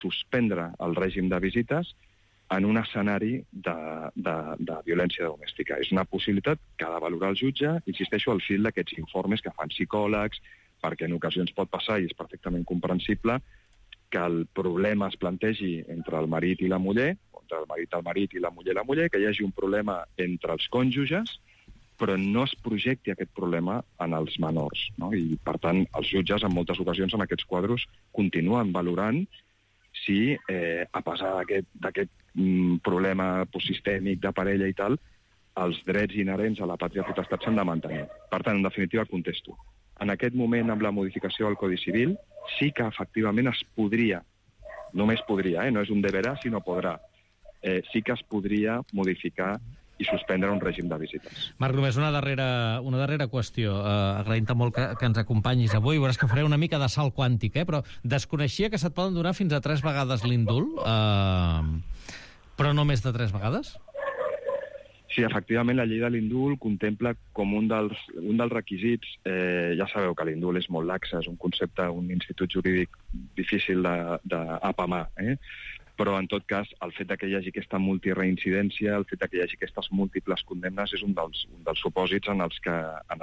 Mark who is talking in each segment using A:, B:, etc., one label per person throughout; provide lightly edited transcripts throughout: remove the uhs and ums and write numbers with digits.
A: suspendre el règim de visites en un escenari de violència domèstica. És una possibilitat que ha de valorar el jutge, insisteixo, al fil d'aquests informes que fan psicòlegs, perquè en ocasions pot passar, i és perfectament comprensible, que el problema es plantegi entre el marit i la muller, entre el marit i la muller, que hi hagi un problema entre els cònjuges, però no es projecti aquest problema en els menors, no? I, per tant, els jutges, en moltes ocasions, en aquests quadros, continuen valorant si, a pesar d'aquest problema sistèmic de parella i tal, els drets inherents a la pàtria potestat s'han de mantenir. Per tant, en definitiva, contesto. En aquest moment, amb la modificació del Codi Civil, sí que efectivament es podria, només podria, no és un deberà, sinó podrà, sí que es podria modificar i suspendre un règim de visites.
B: Marc, només una darrera qüestió. Agraïm-te molt que ens acompanyis avui. Veuràs que faré una mica de salt quàntic, però desconeixia que se't poden donar fins a 3 vegades l'indult, però no més de 3 vegades?
A: Sí, efectivament, la llei de l'indult contempla com un dels requisits, ja sabeu que l'indult és molt laxa, és un concepte, un institut jurídic difícil d'apamar, però en tot cas el fet que hi hagi aquesta multireincidència, el fet que hi hagi aquestes múltiples condemnes és un dels supòsits en els que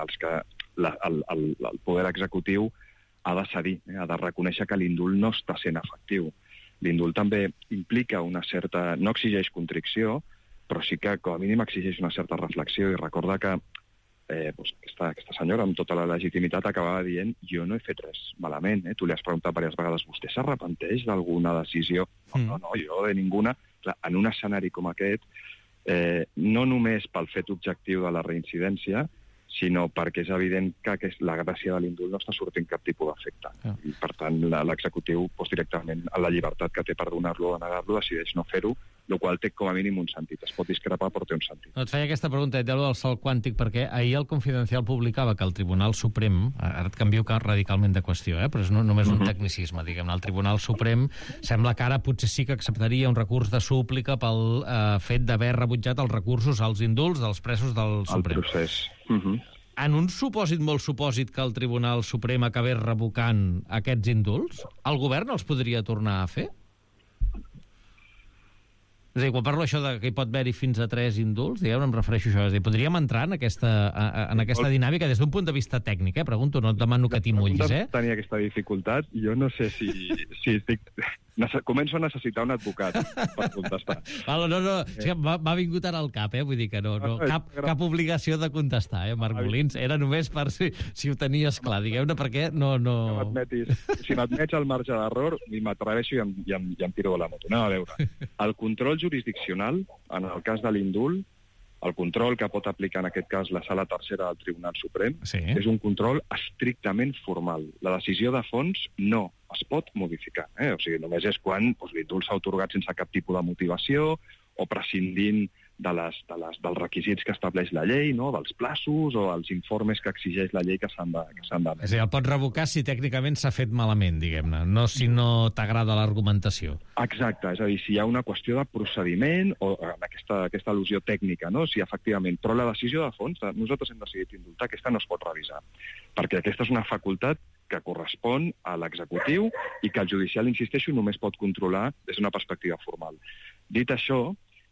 A: el poder executiu ha de cedir, ha de reconèixer que l'indult no està sent efectiu. L'indult també implica una certa... no exigeix contricció, però sí que com a mínim exigeix una certa reflexió i recorda que aquesta senyora amb tota la legitimitat acabava dient jo no he fet res malament, tu li has preguntat diverses vegades, vostè s'arrepenteix d'alguna decisió? No, jo de ninguna. Clar, en un escenari com aquest, no només pel fet objectiu de la reincidència, sinó perquè és evident que la gràcia de l'indult no està sortint cap tipus d'efecte. I, per tant, l'executiu, directament, a la llibertat que té per donar-lo o negar-lo, decideix no fer-ho, el qual té com a mínim un sentit. Es pot discrepar, però té un sentit.
B: Et feia aquesta pregunta, et deia del salt quàntic, perquè ahir el Confidencial publicava que el Tribunal Suprem, ara et canvio radicalment de qüestió, però és només un tecnicisme, diguem-ne, el Tribunal Suprem sembla que ara potser sí que acceptaria un recurs de súplica pel fet d'haver rebutjat els recursos als indults dels presos del Suprem.
A: El procés.
B: En un supòsit molt supòsit que el Tribunal Suprem acabés revocant aquests indults, el govern els podria tornar a fer? És a dir, quan parlo això de que hi pot haver-hi fins a 3 indults, diguem, em refereixo a això. És a dir, podríem entrar en aquesta dinàmica des d'un punt de vista tècnic, pregunto, no et demano que t'hi mullis,
A: Tenia aquesta dificultat, jo no sé si estic... Començo a necessitar un advocat per contestar.
B: No, és que m'ha vingut ara al cap, vull dir que no, cap obligació de contestar, Marc Molins, era només per si ho tenies clar, digueu-ne, perquè no...
A: Si m'admets al marge d'error, m'atreveixo i em tiro de la moto. Anem a veure. El control jurisdiccional, en el cas de l'indult, el control que pot aplicar en aquest cas la Sala Tercera del Tribunal Suprem, és un control estrictament formal. La decisió de fons no es pot modificar. O sigui, només és quan l'indult s'ha atorgat sense cap tipus de motivació o prescindint dels requisits que estableix la llei, no? Dels plaços o els informes que exigeix la llei que s'han de...
B: És a dir, el pots revocar si tècnicament s'ha fet malament, diguem-ne, no si no t'agrada l'argumentació.
A: Exacte, és a dir, si hi ha una qüestió de procediment o en aquesta al·lusió tècnica, no? Si efectivament... Però la decisió de fons, nosaltres hem decidit indultar, aquesta no es pot revisar, perquè aquesta és una facultat que correspon a l'executiu i que el judicial, insisteixo, només pot controlar des d'una perspectiva formal. Dit això,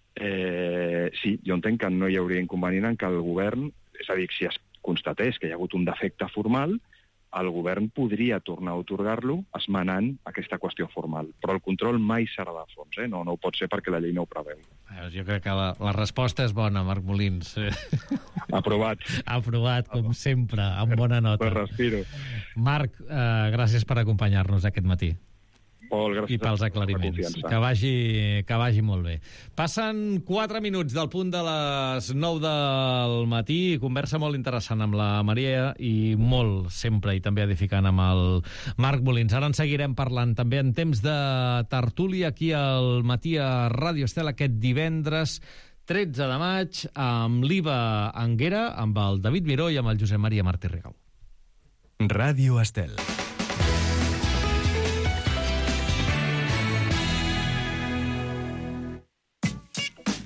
A: sí, jo entenc que no hi hauria inconvenient en que el govern, és a dir, si es constatés que hi ha hagut un defecte formal, el govern podria tornar a atorgar-lo esmenant aquesta qüestió formal. Però el control mai serà de fons, no ho pot ser perquè la llei no ho preveu.
B: Jo crec que la resposta és bona, Marc Molins.
A: Aprovat.
B: Aprovat, com sempre, amb bona nota.
A: Pues respiro.
B: Marc, gràcies per acompanyar-nos aquest matí.
A: Pol, gràcies.
B: I pels aclariments. Que vagi molt bé. Passen 4 minuts del punt de les 9 del matí. Conversa molt interessant amb la Maria i molt, sempre, i també edificant amb el Marc Molins. Ara en seguirem parlant també en temps de tertúlia aquí al matí a Ràdio Estel aquest divendres 13 de maig amb l'Iva Anguera, amb el David Miró i amb el Josep Maria Martí Rigau.
C: Ràdio Estel.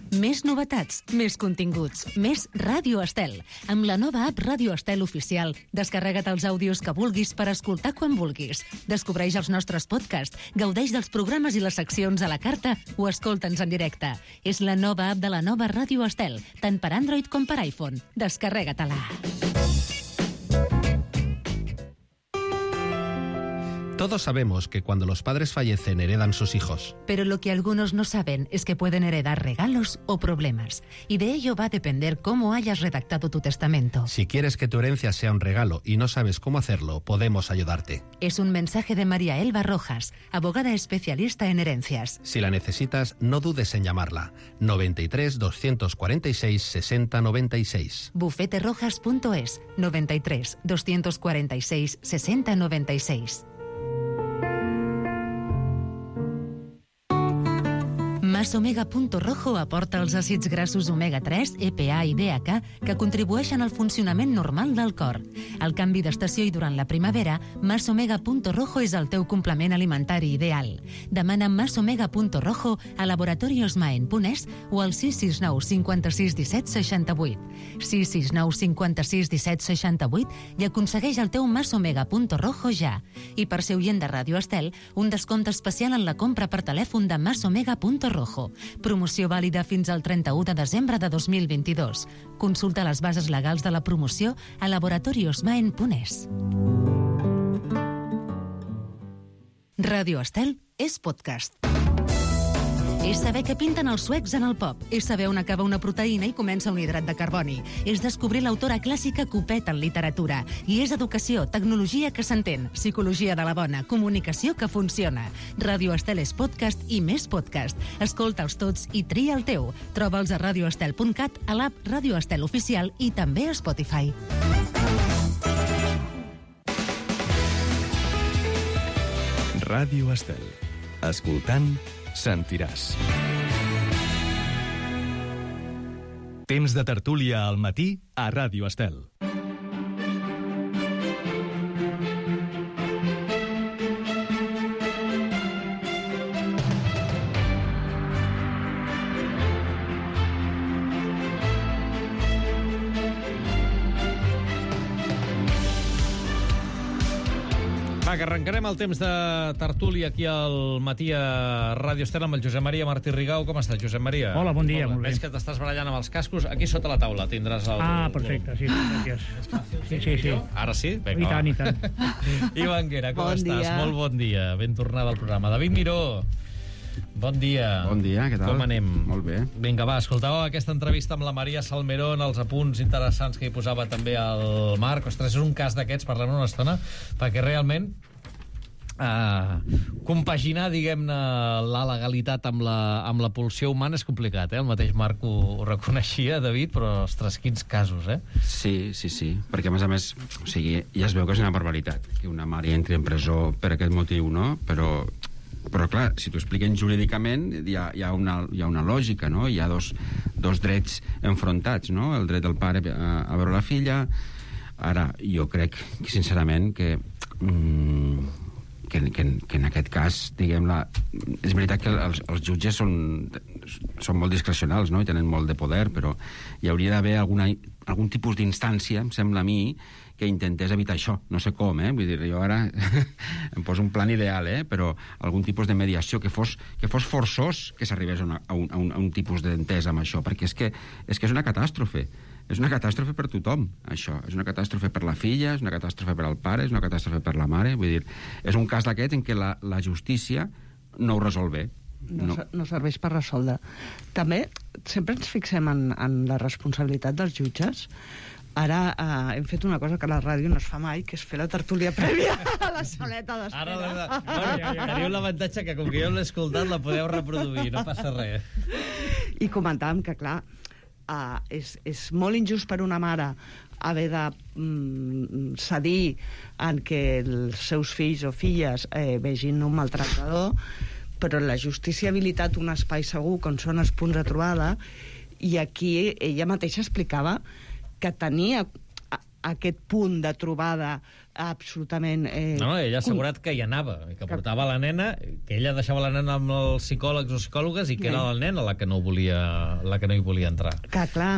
D: Més novetats, més continguts, més Ràdio Estel. Amb la nova app Ràdio Estel Oficial, descarrega't els àudios que vulguis per escoltar quan vulguis. Descobreix els nostres podcasts, gaudeix dels programes i les seccions a la carta o escolta'ns en directe. És la nova app de la nova Ràdio Estel, tant per Android com per iPhone. Descarrega-te-la.
E: Todos sabemos que cuando los padres fallecen heredan sus hijos.
D: Pero lo que algunos no saben es que pueden heredar regalos o problemas. Y de ello va a depender cómo hayas redactado tu testamento.
E: Si quieres que tu herencia sea un regalo y no sabes cómo hacerlo, podemos ayudarte.
D: Es un mensaje de María Elba Rojas, abogada especialista en herencias.
E: Si la necesitas, no dudes en llamarla. 93 246 60 96.
D: bufeterojas.es 93 246 60 96. Masomega.rojo aporta els àcids grassos omega-3, EPA i DHA que contribueixen al funcionament normal del cor. Al canvi d'estació i durant la primavera, Masomega.rojo és el teu complement alimentari ideal. Demana Masomega.rojo a Laboratorios Maen.es o al 669 56 17 68. 669 56 17 68 i aconsegueix el teu Masomega.rojo ja. I per ser oient de Ràdio Estel, un descompte especial en la compra per telèfon de Masomega.rojo. Promoció vàlida fins al 31 de desembre de 2022. Consulta les bases legals de la promoció a laboratoriosmaen.es. Ràdio Estel és podcast. És saber què pinten els suecs en el pop. És saber on acaba una proteïna i comença un hidrat de carboni. És descobrir l'autora clàssica que ho peta en literatura. I és educació, tecnologia que s'entén, psicologia de la bona, comunicació que funciona. Ràdio Estel és podcast i més podcast. Escolta'ls tots i tria el teu. Troba'ls a radioestel.cat, a l'app Ràdio Estel Oficial i també a Spotify.
C: Ràdio Estel. Escoltant, sentiràs. Temps de tertúlia al matí a Ràdio Estel.
B: Va, que arrencarem el temps de tertúlia aquí al matí a Ràdio Estel amb el Josep Maria Martí Rigau. Com estàs, Josep Maria?
F: Hola, bon dia, molt bé.
B: Veig que t'estàs barallant amb els cascos. Aquí sota la taula tindràs el...
F: Perfecte, sí, gràcies. Sí.
B: Ara sí? Vinga,
F: I tant.
B: Ivan Guera, com estàs?
G: Dia.
B: Molt bon dia. Ben tornada al programa. David Miró, bon dia.
H: Bon dia, què tal?
B: Com anem?
H: Molt bé.
B: Vinga, va, escoltàveu aquesta entrevista amb la Maria Salmerón, els apunts interessants que hi posava també el Marc. Ostres, és un cas d'aquests, parlem una estona, perquè realment compaginar, diguem-ne, la legalitat amb la pulsió humana és complicat, El mateix Marc ho reconeixia, David, però, ostres, quins casos,
H: Sí, perquè a més, o sigui, ja es veu que és una barbaritat que una mare entri en presó per aquest motiu, no? Però clar, si t'ho expliquen jurídicament hi ha una lògica, no? Hi ha dos drets enfrontats, no? El dret del pare a veure la filla. Ara, jo crec, sincerament, que en aquest cas, diguem-la, és veritat que els jutges són molt discrecionals, no? I tenen molt de poder, però hi hauria d'haver algun tipus d'instància, em sembla a mi, que intentés evitar això. No sé com, Vull dir, jo ara em poso un plan ideal, però algun tipus de mediació que fos forçós que s'arribés a un tipus d'entesa amb això, perquè és que és una catàstrofe. És una catàstrofe per tothom, això. És una catàstrofe per la filla, és una catàstrofe per al pare, és una catàstrofe per la mare. Vull dir, és un cas d'aquests en què la justícia no ho resol bé.
G: No serveix per resoldre. També sempre ens fixem en la responsabilitat dels jutges. Ara hem fet una cosa que a la ràdio no es fa mai, que és fer la tertúlia prèvia a la saleta d'espera.
B: Ara teniu l'avantatge que, com que jo l'he escoltat, la podeu reproduir, no passa res.
G: I comentàvem que, clar, és molt injust per una mare haver de cedir en que els seus fills o filles vegin un maltractador, però la justícia ha habilitat un espai segur on són els punts de trobada, i aquí ella mateixa explicava que tenia aquest punt de trobada absolutament...
B: No, ella ha assegurat que hi anava, que portava la nena, que ella deixava la nena amb els psicòlegs o psicòlogues i que era la nena la que no hi volia entrar.
G: Que, clar,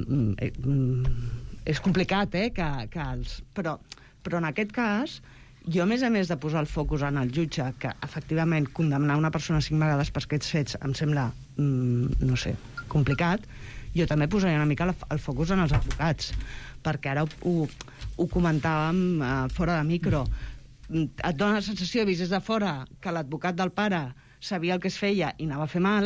G: és complicat, però en aquest cas, jo, a més de posar el focus en el jutge, que, efectivament, condemnar una persona 5 vegades per aquests fets em sembla, no sé, complicat, jo també posaria una mica el focus en els advocats, perquè ara ho comentàvem fora de micro. Et dona la sensació, vist des de fora, que l'advocat del pare sabia el que es feia i anava a fer mal,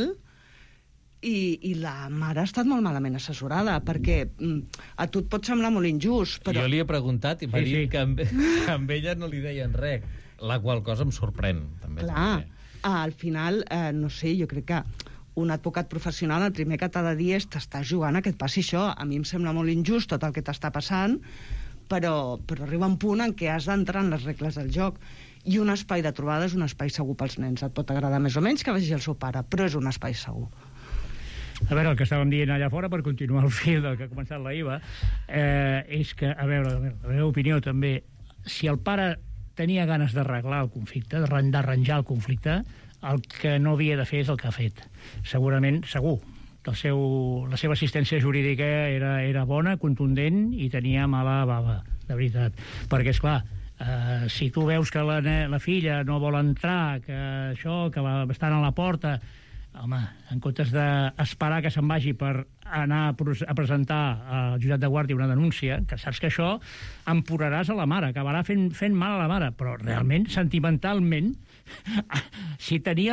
G: i la mare ha estat molt malament assessorada, perquè a tu et pot semblar molt injust, però...
B: Jo li he preguntat i m'ha dit que amb ella no li deien res, la qual cosa em sorprèn. També.
G: Clar, al final, no sé, jo crec que un advocat professional el primer que t'ha de dir és t'estàs jugant a que et passi això. A mi em sembla molt injust tot el que t'està passant, però arriba un punt en què has d'entrar en les regles del joc. I un espai de trobada és un espai segur pels nens. Et pot agradar més o menys que vagi el seu pare, però és un espai segur.
F: A veure, el que estàvem dient allà fora, per continuar el fil del que ha començat la Iva, és que, a veure, la meva opinió també, si el pare tenia ganes d'arreglar el conflicte, d'arranjar el conflicte, el que no havia de fer és el que ha fet. Segurament, segur, la seva assistència jurídica era bona, contundent i tenia mala bava, de veritat. Perquè, esclar, si tu veus que la filla no vol entrar, que això, que estan a la porta... Home, en comptes d'esperar que se'n vagi per anar a presentar al jutjat de guàrdia una denúncia, que saps que això empuraràs a la mare, acabarà fent mal a la mare, però realment, sentimentalment, si tenia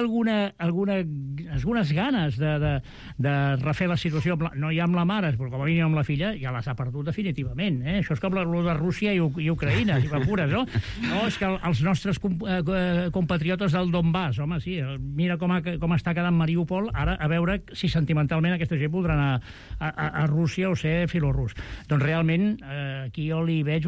F: algunes ganes de refer la situació, no ja amb la mare, però com a mínim amb la filla, ja les ha perdut definitivament. Això és com el de Rússia i Ucraïna, si m'apures, no? No, és que els nostres compatriotes del Donbass, home, sí, mira com està quedant Mariupol, ara a veure si sentimentalment aquesta gent voldrà anar a Rússia o ser filorrus. Doncs realment aquí jo li veig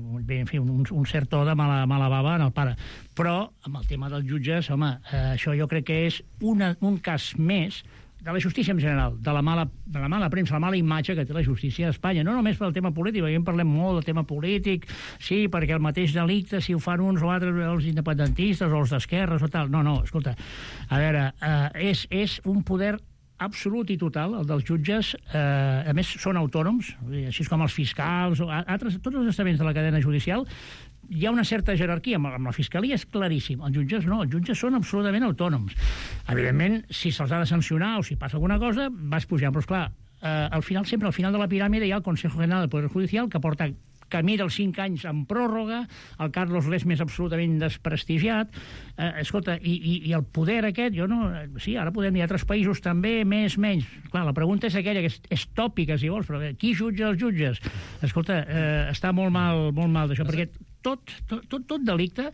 F: un cert to de mala bava en el pare. Però amb el tema dels jutges, home, això jo crec que és un cas més de la justícia en general, de la mala premsa, la mala imatge que té la justícia d'Espanya, no només pel tema polític, perquè en parlem molt del tema polític, sí, perquè el mateix delicte, si ho fan uns o altres, els independentistes o els d'esquerres o tal, no, escolta, a veure, és un poder absolut i total, el dels jutges, a més són autònoms, així com els fiscals, o altres, tots els estaments de la cadena judicial, hi ha una certa jerarquia, amb la fiscalia és claríssim, els jutges no, els jutges són absolutament autònoms. Evidentment, si se'ls ha de sancionar o si passa alguna cosa, vas pujant, però esclar, al final de la piràmide hi ha el Consejo General del Poder Judicial, que porta camí dels 5 anys en pròrroga, el Carlos Lesmes absolutament desprestigiat, escolta, i el poder aquest, sí, ara podem dir altres països també, més, menys. Clar, la pregunta és aquella, que és tòpica, si vols, però qui jutja els jutges? Escolta, està molt mal d'això, perquè tot delicte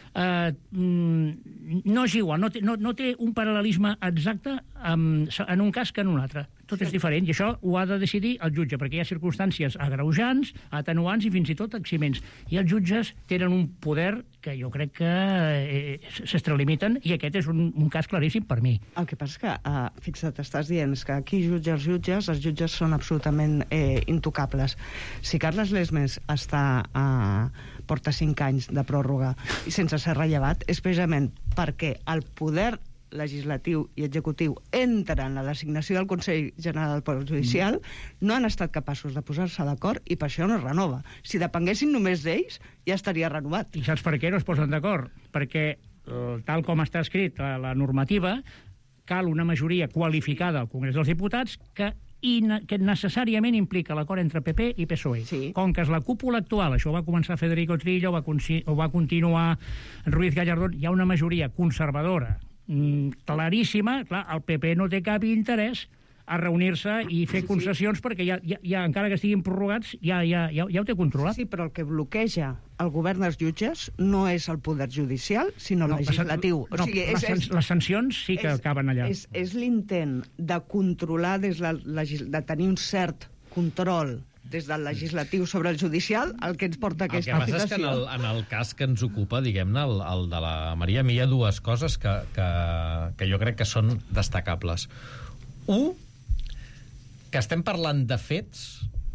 F: no és igual, no té un paral·lelisme exacte en un cas que en un altre. Tot és diferent, i això ho ha de decidir el jutge, perquè hi ha circumstàncies agreujants, atenuants i fins i tot eximents. I els jutges tenen un poder que jo crec que s'extralimiten, i aquest és un cas claríssim per mi.
G: El que passa és que, fixa't, estàs dient que aquí jutja els jutges són absolutament intocables. Si Carles Lesmes porta 5 anys de pròrroga i sense ser rellevat, és precisament perquè el poder legislatiu i executiu entra en la designació del Consell General del Poder Judicial, no han estat capaços de posar-se d'acord i per això no es renova. Si depenguessin només d'ells, ja estaria renovat.
F: I saps per què no es posen d'acord? Perquè, tal com està escrit la normativa, cal una majoria qualificada al Congrés dels Diputats que necessàriament implica l'acord entre PP i PSOE. Sí. Com que és la cúpula actual, això va començar Federico Trillo, ho va continuar Ruiz Gallardón, hi ha una majoria conservadora claríssima. Clar, el PP no té cap interès a reunir-se i fer concessions perquè ja encara que estiguin prorrogats ja ho té controlat.
G: Sí, però el que bloqueja el govern dels jutges no és el poder judicial, sinó el legislatiu.
F: Les sancions sí que acaben allà.
G: És l'intent de controlar, de tenir un cert control des del legislatiu sobre el judicial, el que ens porta aquesta situació.
B: El que passa és que en el cas que ens ocupa, diguem-ne, el de la Maria, a mi hi ha dues coses que jo crec que són destacables. Un, que estem parlant de fets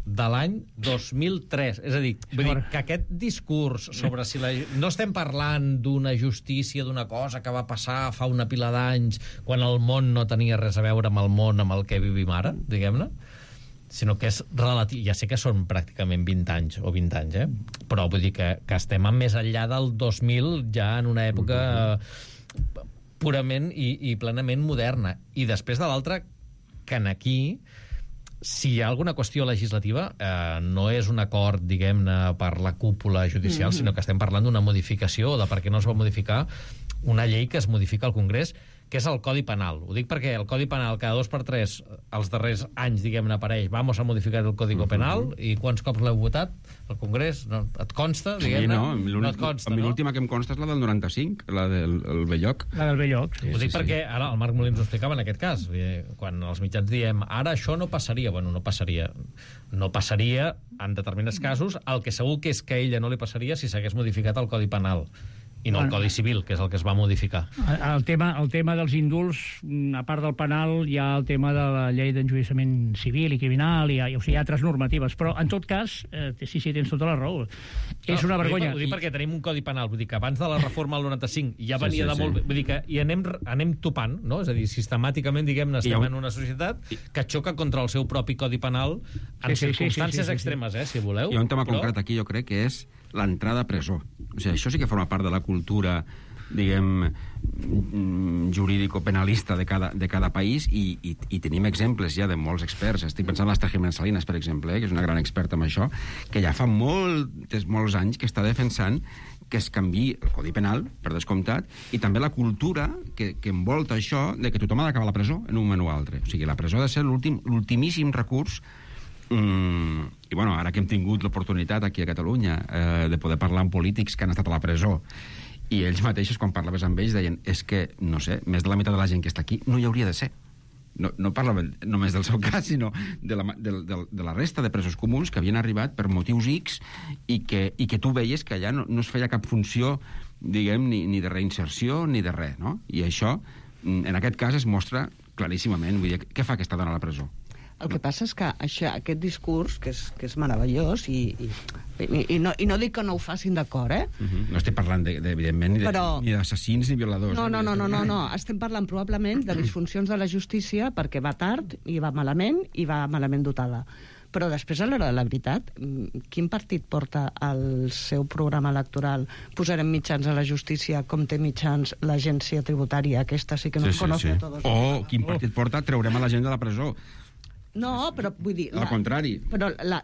B: de l'any 2003. És a dir, vull dir que aquest discurs sobre si no estem parlant d'una justícia, d'una cosa que va passar fa una pila d'anys, quan el món no tenia res a veure amb el món amb el que vivim ara, diguem-ne, sinó que és relatiu. Ja sé que són pràcticament 20 anys, però vull dir que estem més enllà del 2000, ja en una època purament i plenament moderna. I després de l'altra, que aquí, si hi ha alguna qüestió legislativa, no és un acord, diguem-ne, per la cúpula judicial, sinó que estem parlant d'una modificació, de per què no es va modificar una llei que es modifica al Congrés, que és el Codi Penal. Ho dic perquè el Codi Penal cada 2 per 3 els darrers anys, diguem-ne, apareix vamos a modificar el Código Penal, i quants cops l'heu votat al Congrés? No, et consta, diguem-ne?
H: No et consta, no? A mi l'última que em consta és la del 95, la del Belloc.
F: La del Belloc, sí.
B: Ho dic perquè ara el Marc Molins ho explicava en aquest cas. Quan els mitjans diem ara això no passaria, bueno, no passaria. No passaria en determinats casos. El que segur que és que a ella no li passaria si s'hagués modificat el Codi Penal i no el Codi Civil, que és el que es va modificar.
F: El tema dels indults, a part del penal, hi ha el tema de la llei d'enjudiciament civil i criminal, hi ha altres normatives, però en tot cas, sí, tens tota la raó. És una vergonya.
B: Ho dic perquè tenim un Codi Penal, vull dir que abans de la reforma del 95 ja venia de molt... Vull dir que i anem topant, no? És a dir, sistemàticament, diguem-ne, estem en una societat que xoca contra el seu propi Codi Penal en circumstàncies extremes, si voleu.
H: Hi ha un tema concret aquí, jo crec, que és l'entrada a presó. O sigui, això sí que forma part de la cultura, diguem, jurídico-penalista de cada país, i tenim exemples ja de molts experts. Estic pensant en l'Ester Jiménez Salinas, per exemple, que és una gran experta en això, que ja fa molts anys que està defensant que es canviï el Codi Penal, per descomptat, i també la cultura que envolta això de que tothom ha d'acabar a la presó en un moment o altre. O sigui, la presó ha de ser l'ultimíssim recurs. I bueno, ara que hem tingut l'oportunitat aquí a Catalunya de poder parlar amb polítics que han estat a la presó, i ells mateixos, quan parlaves amb ells, deien, és que, no sé, més de la meitat de la gent que està aquí no hi hauria de ser. No parlaven només del seu cas, sinó de la resta de presos comuns que havien arribat per motius X i que tu veies que allà no es feia cap funció, diguem, ni de reinserció ni de res, no? I això, en aquest cas, es mostra claríssimament. Vull dir, què fa aquesta dona a la presó?
G: El que passa és que aquest discurs, que és meravellós, i no dic que no ho facin d'acord,
H: No estic parlant, evidentment, ni d'assassins ni violadors.
G: No. Estem parlant probablement de disfuncions de la justícia perquè va tard, i va malament dotada. Però després, a l'hora de la veritat, quin partit porta al seu programa electoral posarem mitjans a la justícia com té mitjans l'agència tributària? Aquesta sí que no es coneix a tots.
H: O quin partit porta treurem a la gent de la presó?
G: No, però vull dir...
H: Al contrari.
G: Però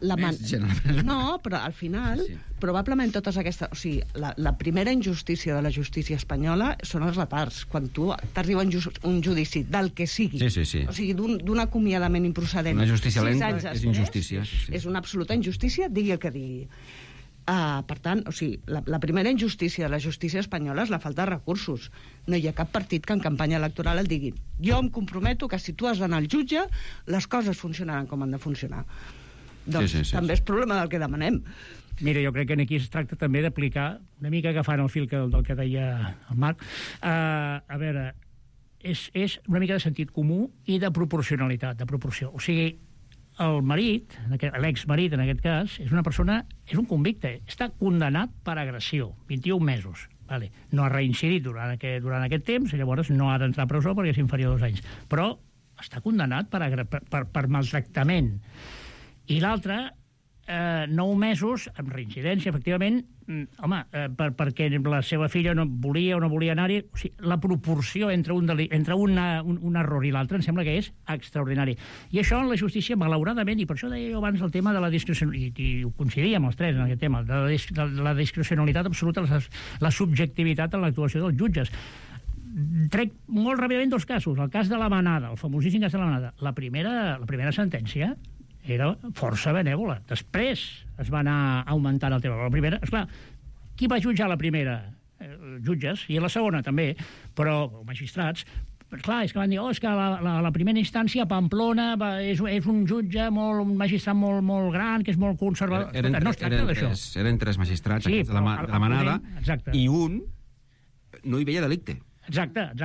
G: al final, probablement totes aquestes... O sigui, la primera injustícia de la justícia espanyola són els retards. Quan tu t'arriba un judici del que sigui, o sigui, d'un acomiadament improcedent...
H: Una justícia lenta és injustícia.
G: És una absoluta injustícia, digui el que digui. Per tant, o sigui, la primera injustícia de la justícia espanyola és la falta de recursos. No hi ha cap partit que en campanya electoral el digui jo em comprometo que si tu has d'anar al jutge les coses funcionaran com han de funcionar. Doncs també és problema del que demanem.
F: Mira, jo crec que aquí es tracta també d'aplicar, una mica agafant el fil del que deia el Marc, a veure, és una mica de sentit comú i de proporcionalitat, de proporció. O sigui, el marit, l'exmarit en aquest cas, és una persona, és un convicte, està condenat per agressió, 21 mesos. Vale. No ha reincidit durant aquest temps, i llavors no ha d'entrar a presó perquè és inferior a 2 anys. Però està condenat per maltractament. I l'altre, 9 mesos, amb reincidència, efectivament, perquè la seva filla no volia o no volia anar-hi. O sigui, la proporció entre un error i l'altre em sembla que és extraordinari. I això en la justícia, malauradament, i per això deia jo abans el tema de la discrecionalitat, i ho coincidíem els tres en aquest tema, de la discrecionalitat absoluta, la subjectivitat en l'actuació dels jutges. Trec molt ràpidament 2 casos. El cas de la Manada, el famosíssim cas de la Manada. La primera sentència era força benèvola. Després es va anar augmentant el tema. La primera, esclar, qui va jutjar la primera? Jutges, i la segona també, però magistrats. Clar, és que van dir, és que la primera instància a Pamplona és un jutge, un magistrat molt gran, que és molt conservador. No es tracta d'això.
H: Eren 3 magistrats de la Manada, i un no hi veia delicte.
F: Exacte.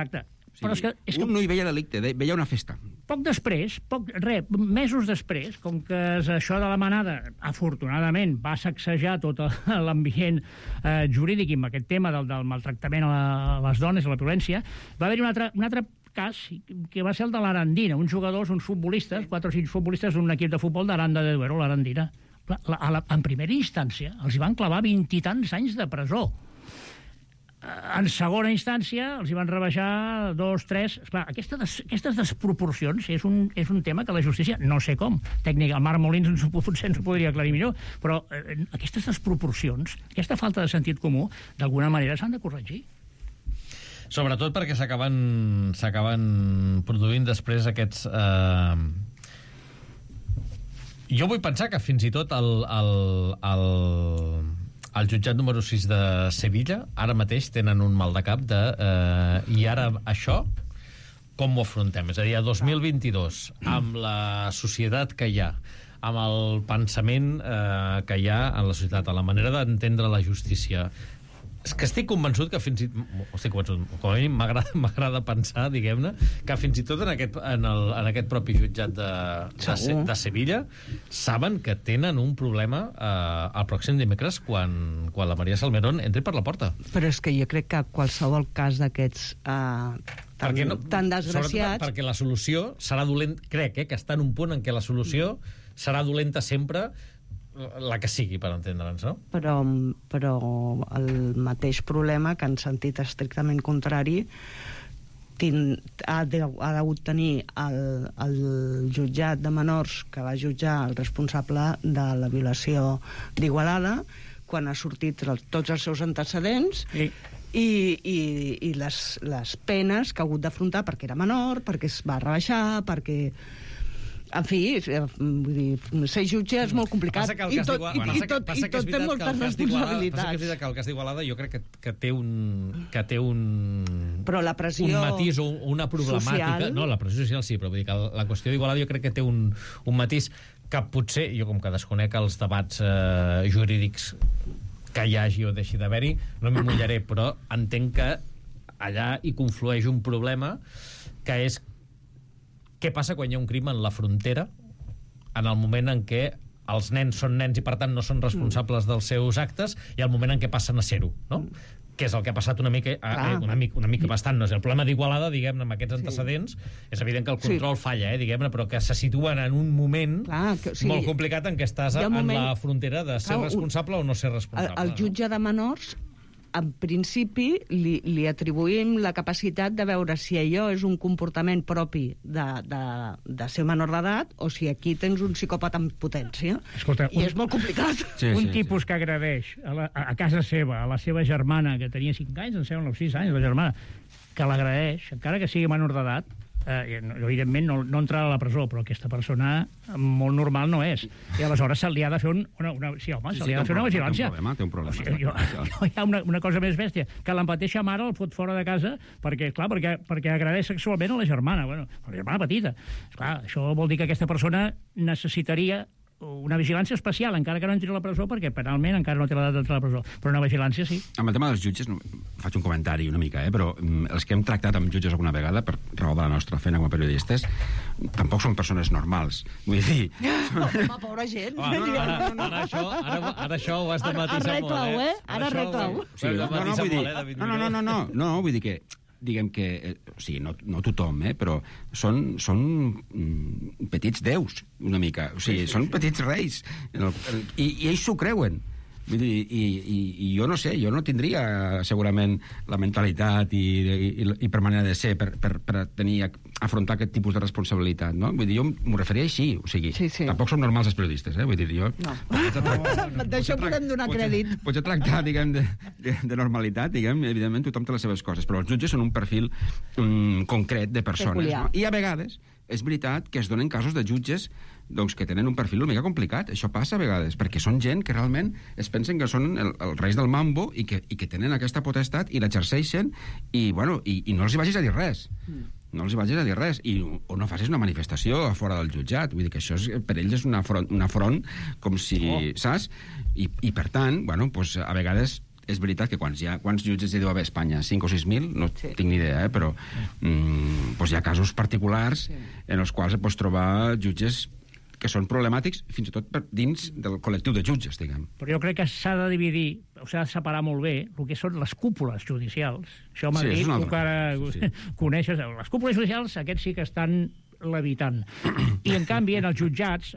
F: Però és que
H: un no hi veia delicte, veia una festa.
F: Poc després, mesos després, com que això de la manada, afortunadament, va sacsejar tot l'ambient jurídic i amb aquest tema del maltractament a les dones i la violència, va haver-hi un altre cas, que va ser el de l'Arandina, uns jugadors, uns futbolistes, 4 o 5 futbolistes d'un equip de futbol d'Aranda de Duero, l'Arandina. En primera instància els hi van clavar 20 i tants anys de presó. En segona instància els hi van rebaixar 2, 3... Esclar, aquestes desproporcions és un tema que la justícia, no sé com, tècnica, el Marc Molins potser ens ho podria aclarir millor, però aquestes desproporcions, aquesta falta de sentit comú, d'alguna manera s'han de corregir.
B: Sobretot perquè s'acaben produint després aquests... Jo vull pensar que fins i tot el jutjat número 6 de Sevilla ara mateix tenen un mal de cap i ara això com ho afrontem? És a dir, a 2022 amb la societat que hi ha, amb el pensament que hi ha en la societat, a la manera d'entendre la justícia, és que estic convençut que com a mínim m'agrada pensar, diguem-ne, que fins i tot en aquest propi jutjat de Sevilla saben que tenen un problema el pròxim dimecres quan la Maria Salmerón entri per la porta.
G: Però és que jo crec que qualsevol cas d'aquests tan desgraciats...
B: Perquè la solució serà dolenta, crec que està en un punt en què la solució serà dolenta sempre, la que sigui, per entendre'ns, no?
G: Però el mateix problema, que en sentit estrictament contrari, ha degut tenir el jutjat de menors que va jutjar el responsable de la violació d'Igualada, quan ha sortit tots els seus antecedents i les penes que ha hagut d'afrontar perquè era menor, perquè es va rebaixar, perquè... En fi, vull dir, ser jutge és molt complicat. I tot té moltes responsabilitats.
B: Passa que és veritat que el cas d'Igualada jo crec que té un
G: però la pressió
B: un matís o una problemàtica
G: social...
B: No, la pressió social sí, però vull dir que la qüestió d'Igualada jo crec que té un matís que potser, jo com que desconec els debats jurídics que hi hagi o deixi d'haver-hi, no m'hi mullaré, però entenc que allà hi conflueix un problema que és què passa quan hi ha un crim en la frontera, en el moment en què els nens són nens i per tant no són responsables dels seus actes, i el moment en què passen a ser-ho, no? Que és el que ha passat una mica bastant, no és el problema d'Igualada, diguem-ne, amb aquests antecedents, és evident que el control falla, diguem-ne, però que se situen en un moment molt complicat en què estàs en la frontera de ser responsable o no ser responsable.
G: El jutge de menors, en principi, li atribuïm la capacitat de veure si allò és un comportament propi de ser menor d'edat o si aquí tens un psicòpata en potència.
F: Escolta,
G: i és molt complicat.
F: Un tipus que agredeix a casa seva, a la seva germana, que tenia 5 anys, em sembla, o 6 anys, la germana, que l'agredeix, encara que sigui menor d'edat, evidentment no entrarà a la presó, però aquesta persona molt normal no és. I aleshores se li ha de fer una vigilància.
H: Té un problema.
F: Hi ha una cosa més bèstia, que la mateixa mare el fot fora de casa perquè agradeix sexualment a la germana. Bueno, la germana petita. Esclar, això vol dir que aquesta persona necessitaria una vigilància especial, encara que no entri a la presó, perquè penalment encara no té l'edat d'entrar a la presó. Però una vigilància sí.
H: Amb el tema dels jutges, faig un comentari una mica, però els que hem tractat amb jutges alguna vegada, per raó de la nostra feina com a periodistes, tampoc són persones normals. Vull dir...
G: Home, pobra gent.
B: Ara això ho has de matisar molt, eh?
G: Ara arregla-ho.
H: No, vull dir que diguem que, o sigui, no tothom, però són petits déus, una mica. O sigui, són petits reis. I ells s'ho creuen. Vull dir, i jo no sé, jo no tindria segurament la mentalitat i per manera de ser per afrontar aquest tipus de responsabilitat, no? Vull dir, jo m'ho referia així, o sigui, tampoc som normals els periodistes, vull dir, jo...
G: D'això podem donar crèdit.
H: Pots tractar, diguem, de normalitat, diguem, evidentment tothom té les seves coses, però els jutges són un perfil concret de persones, no? I a vegades és veritat que es donen casos de jutges que tenen un perfil una mica complicat. Això passa a vegades, perquè són gent que realment es pensen que són els reis del mambo i que tenen aquesta potestat i l'exerceixen i no els hi vagis a dir res. No els hi vagis a dir res. O no facis una manifestació a fora del jutjat. Vull dir que això per ells és un afront com si... Saps? I per tant, a vegades és veritat que quants jutges hi deu haver a Espanya? 5 o 6.000? No tinc ni idea, però hi ha casos particulars en els quals pots trobar jutges que són problemàtics, fins i tot dins del col·lectiu de jutges, diguem.
F: Però jo crec que s'ha de dividir, o s'ha de separar molt bé el que són les cúpules judicials. Això a Madrid, tu que ara coneixes, les cúpules judicials, aquests sí que estan levitant. I, en canvi, en els jutjats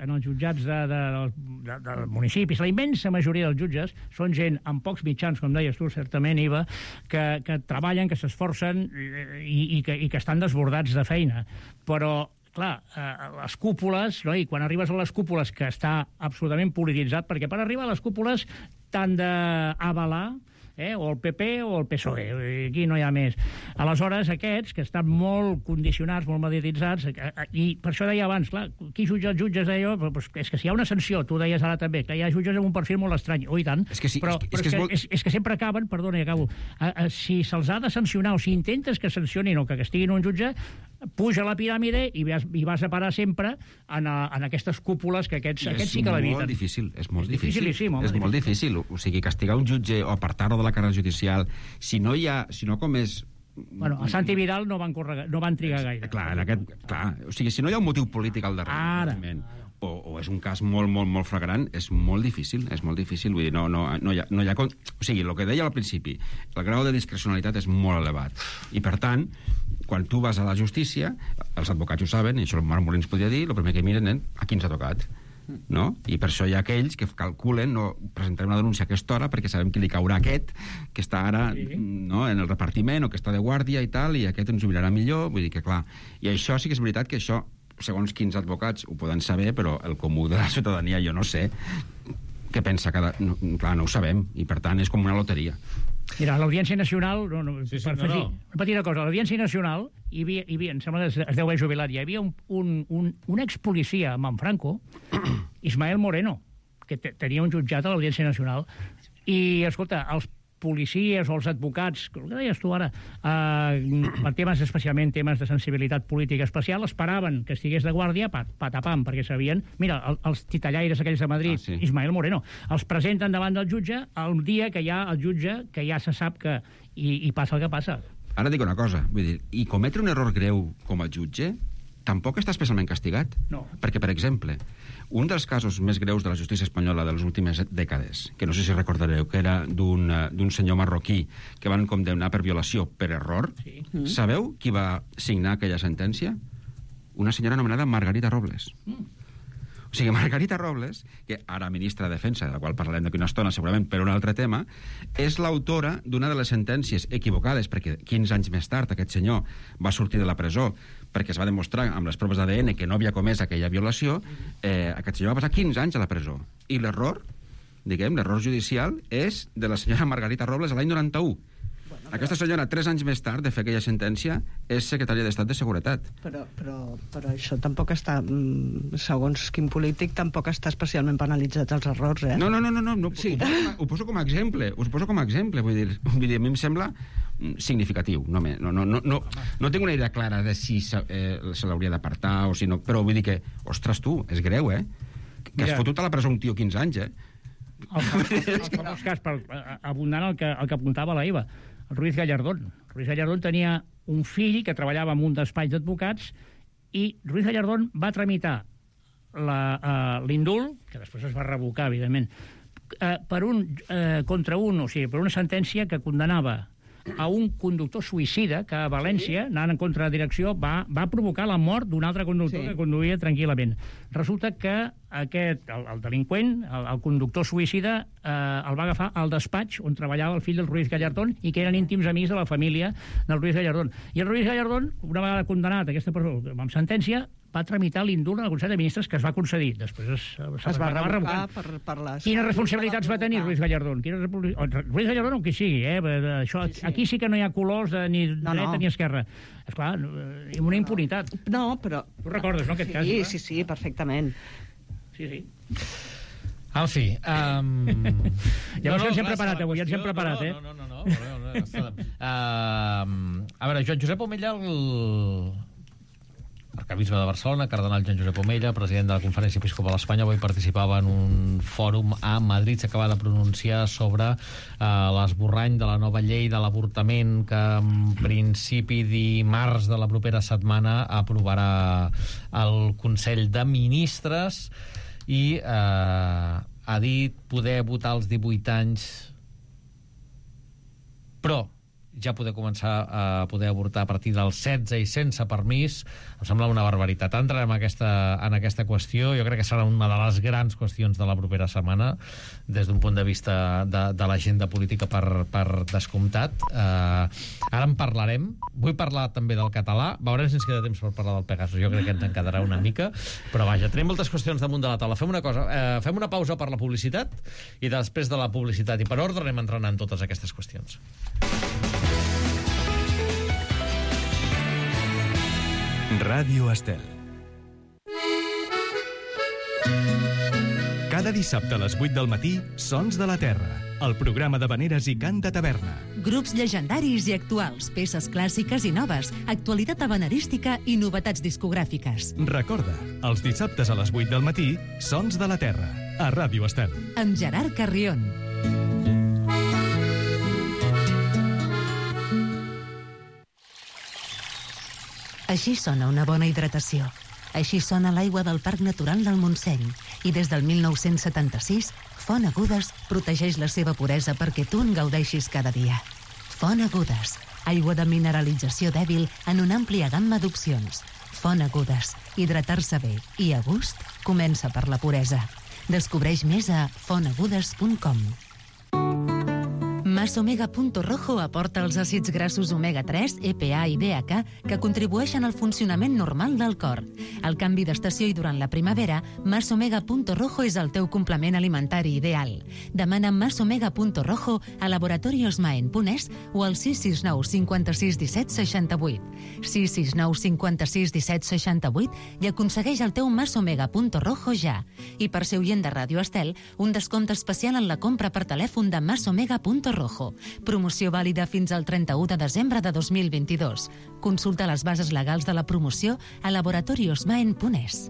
F: del municipis, la immensa majoria dels jutges són gent amb pocs mitjans, com deies tu, certament, Iva, que treballen, que s'esforcen i que estan desbordats de feina. Però, clar, les cúpules, no? I quan arribes a les cúpules, que està absolutament polititzat, perquè per arribar a les cúpules t'han d'avalar o el PP o el PSOE, aquí no hi ha més. Aleshores, aquests, que estan molt condicionats, molt mediatitzats, i per això deia abans, clar, qui jutja els jutges, és que si hi ha una sanció, tu deies ara també, que hi ha jutges amb un perfil molt estrany, i tant, però és que sempre acaben, perdona, i acabo, si se'ls ha de sancionar, o si intentes que sancionin o que castiguin un jutge, puja la piràmide i vas a parar sempre en aquestes cúpules que aquests sí que l'eviten.
H: És molt difícil. O sigui, castigar un jutge o apartar-lo de la carrera judicial, si no comés...
F: Bueno, a Santi Vidal no van trigar gaire.
H: Clar, o sigui, si no hi ha un motiu polític al darrere, o és un cas molt, molt, molt flagrant, és molt difícil, vull dir, no hi ha... O sigui, el que deia al principi, el grau de discrecionalitat és molt elevat, i per tant, quan tu vas a la justícia, els advocats ho saben, i això el Marc Molins podria dir, el primer que miren a qui ens ha tocat, no? I per això hi ha aquells que calculen, presentarem una denúncia a aquesta hora perquè sabem que li caurà aquest que està ara en el repartiment o que està de guàrdia i tal, i aquest ens ho mirarà millor, vull dir que clar, i això sí que és veritat que això, segons quins advocats ho poden saber, però el comú de la ciutadania jo no sé què pensa clar, no ho sabem, i per tant és com una loteria.
F: Mira, a l'Audiència Nacional, una petita cosa, a l'Audiència Nacional hi havia, em sembla que es deu haver jubilat, hi havia un expolicia a Manfranco, Ismael Moreno, que tenia un jutjat a l'Audiència Nacional, i, escolta, els policies o els advocats, el que deies tu ara, per temes, especialment temes de sensibilitat política especial, esperaven que estigués de guàrdia patapam, perquè sabien, mira, els titellaires aquells de Madrid, Ismael Moreno, els presenten davant del jutge el dia que hi ha el jutge, que ja se sap que i passa el que passa.
H: Ara dic una cosa, vull dir, i cometre un error greu com a jutge tampoc està especialment castigat.
F: No.
H: Perquè, per exemple, un dels casos més greus de la justícia espanyola de les últimes dècades, que no sé si recordareu, que era d'un senyor marroquí que van condemnar per violació per error, sabeu qui va signar aquella sentència? Una senyora anomenada Margarita Robles. O sigui, Margarita Robles, que ara ministra de Defensa, de la qual parlarem d'aquí una estona segurament per un altre tema, és l'autora d'una de les sentències equivocades, perquè 15 anys més tard aquest senyor va sortir de la presó perquè es va demostrar amb les proves d'ADN que no havia comès aquella violació, aquest senyor va passar 15 anys a la presó. I l'error, l'error judicial, és de la senyora Margarita Robles a l'any 91. Aquesta senyora, 3 anys més tard de fer aquella sentència, és secretària d'Estat de Seguretat.
G: Però això tampoc està, segons quin polític, tampoc està especialment penalitzat els errors,
H: No, sí. Ho poso com a exemple, vull dir, a mi em sembla significatiu. No tinc una idea clara de si se l'hauria d'apartar o si no, però vull dir que, ostres, tu, és greu, que has fotut a la presó un tio 15 anys,
F: El famós cas, abundant el que apuntava la Iva, el Ruiz Gallardón. Ruiz Gallardón tenia un fill que treballava en un despatx d'advocats i Ruiz Gallardón va tramitar l'indult, que després es va revocar, evidentment, contra una sentència que condenava a un conductor suïcida que a València, anant en contra de direcció, va provocar la mort d'un altre conductor que conduïa tranquil·lament. Resulta que el delinqüent, el conductor suïcida, el va agafar al despatx on treballava el fill del Ruiz Gallardón i que eren íntims amics de la família del Ruiz Gallardón. I el Ruiz Gallardón, una vegada condemnat aquesta persona amb sentència, va tramitar l'indult al Consell de Ministres que es va concedir. Després
G: es va revocar per les...
F: Quines responsabilitats va tenir Ruiz Gallardón? Ruiz Gallardón o qui sigui, Això, aquí sí que no hi ha colors ni dreta ni esquerra. Esclar, amb una impunitat.
G: No, però...
F: Tu recordes, no, aquest cas?
G: Sí, perfectament.
F: Sí.
B: En fi...
F: Llavors ens hem preparat avui, ens hem preparat,
B: No. A veure, Joan Josep Omella, el arquebisbe de Barcelona, cardenal Joan Josep Omella, president de la Conferència Episcopal d'Espanya, avui participava en un fòrum a Madrid. S'acaba de pronunciar sobre l'esborrany de la nova llei de l'avortament que en principi dimarts de la propera setmana aprovarà el Consell de Ministres i ha dit poder votar als 18 anys, però ja poder començar a poder avortar a partir dels 16 i sense permís. Em sembla una barbaritat. Entrarem en aquesta qüestió. Jo crec que serà una de les grans qüestions de la propera setmana des d'un punt de vista de l'agenda política per descomptat. Ara en parlarem. Vull parlar també del català. Veurem si ens queda temps per parlar del Pegasus. Jo crec que ens en quedarà una mica. Però vaja, tenim moltes qüestions damunt de la taula. Fem una cosa. Fem una pausa per la publicitat i després de la publicitat i per ordre anem entrant en totes aquestes qüestions.
C: Ràdio Estel. Cada dissabte a les 8 del matí, Sons de la Terra, el programa de veneres i cant de taverna.
D: Grups llegendaris i actuals, peces clàssiques i noves, actualitat habanerística i novetats discogràfiques.
C: Recorda, els dissabtes a les 8 del matí, Sons de la Terra, a Ràdio Estel.
D: Amb Gerard Carrion. Així sona una bona hidratació. Així sona l'aigua del Parc Natural del Montseny. I des del 1976, Font Agudes protegeix la seva puresa perquè tu en gaudeixis cada dia. Font Agudes, aigua de mineralització dèbil en una àmplia gamma d'opcions. Font Agudes, hidratar-se bé i a gust comença per la puresa. Descobreix més a fontagudes.com. Masomega.rojo aporta els àcids grassos omega-3, EPA i DHA que contribueixen al funcionament normal del cor. Al canvi d'estació i durant la primavera, Masomega.rojo és el teu complement alimentari ideal. Demana Masomega.rojo a Laboratorios Maen.es o al 669 56 17 68. 669 56 17 68 i aconsegueix el teu Masomega.rojo ja. I per ser oient de Ràdio Estel, un descompte especial en la compra per telèfon de Masomega.rojo. Promoció vàlida fins al 31 de desembre de 2022. Consulta les bases legals de la promoció a laboratoriosmaen.es.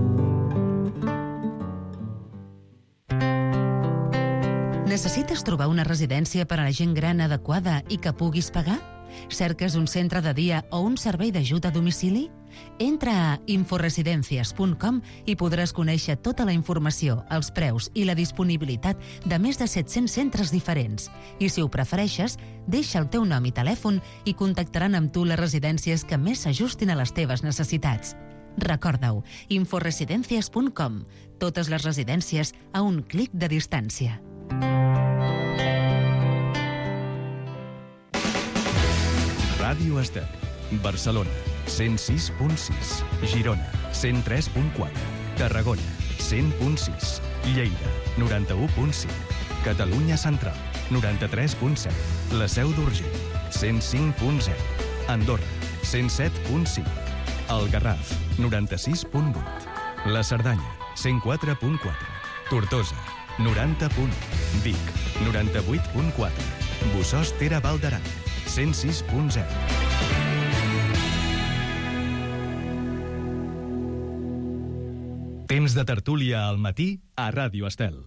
D: Necessites trobar una residència per a la gent gran adequada i que puguis pagar? Cerques un centre de dia o un servei d'ajut a domicili? Entra a inforesidencias.com i podràs conèixer tota la informació, els preus i la disponibilitat de més de 700 centres diferents. I si ho prefereixes, deixa el teu nom i telèfon i contactaran amb tu les residències que més s'ajustin a les teves necessitats. Recorda-ho, inforesidencias.com. Totes les residències a un clic de distància.
C: Ràdio Estel, Barcelona, 106.6, Girona, 103.4, Tarragona, 100.6, Lleida, 91.5, Catalunya Central, 93.7, la Seu d'Urgell, 105.0, Andorra, 107.5, el Garraf, 96.8, la Cerdanya, 104.4, Tortosa, 90.1, Vic, 98.4, Bossòst Tere Val d'Aran, 106.0. Temps de tertúlia al matí a Ràdio Estel.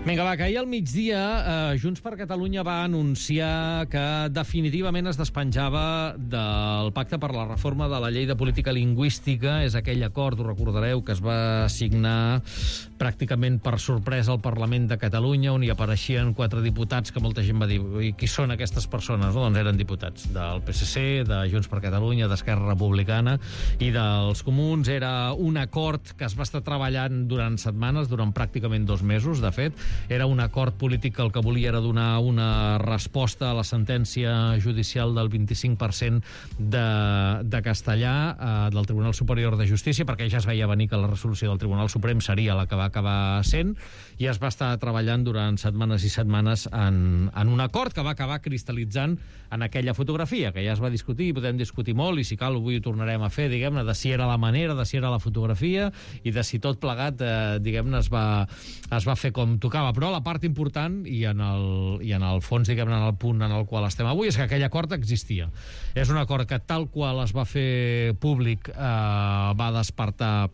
B: Vinga, va, que ahir al migdia Junts per Catalunya va anunciar que definitivament es despenjava del Pacte per la Reforma de la Llei de Política Lingüística. És aquell acord, ho recordareu, que es va signar pràcticament per sorpresa al Parlament de Catalunya, on hi apareixien 4 diputats que molta gent va dir, i qui són aquestes persones? No, doncs eren diputats del PSC, de Junts per Catalunya, d'Esquerra Republicana i dels Comuns. Era un acord que es va estar treballant durant setmanes, durant pràcticament 2 mesos, de fet. Era un acord polític que el que volia era donar una resposta a la sentència judicial del 25% de castellà del Tribunal Superior de Justícia, perquè ja es veia venir que la resolució del Tribunal Suprem seria la que va acabar sent, i es va estar treballant durant setmanes i setmanes en un acord que va acabar cristal·litzant en aquella fotografia, que ja es va discutir, i podem discutir molt, i si cal avui ho tornarem a fer, diguem-ne, de si era la manera, de si era la fotografia, i de si tot plegat, diguem-ne, es va fer com tocava. Però la part important, i en el fons, diguem-ne, en el punt en el qual estem avui, és que aquell acord existia. És un acord que, tal qual es va fer públic, va despertar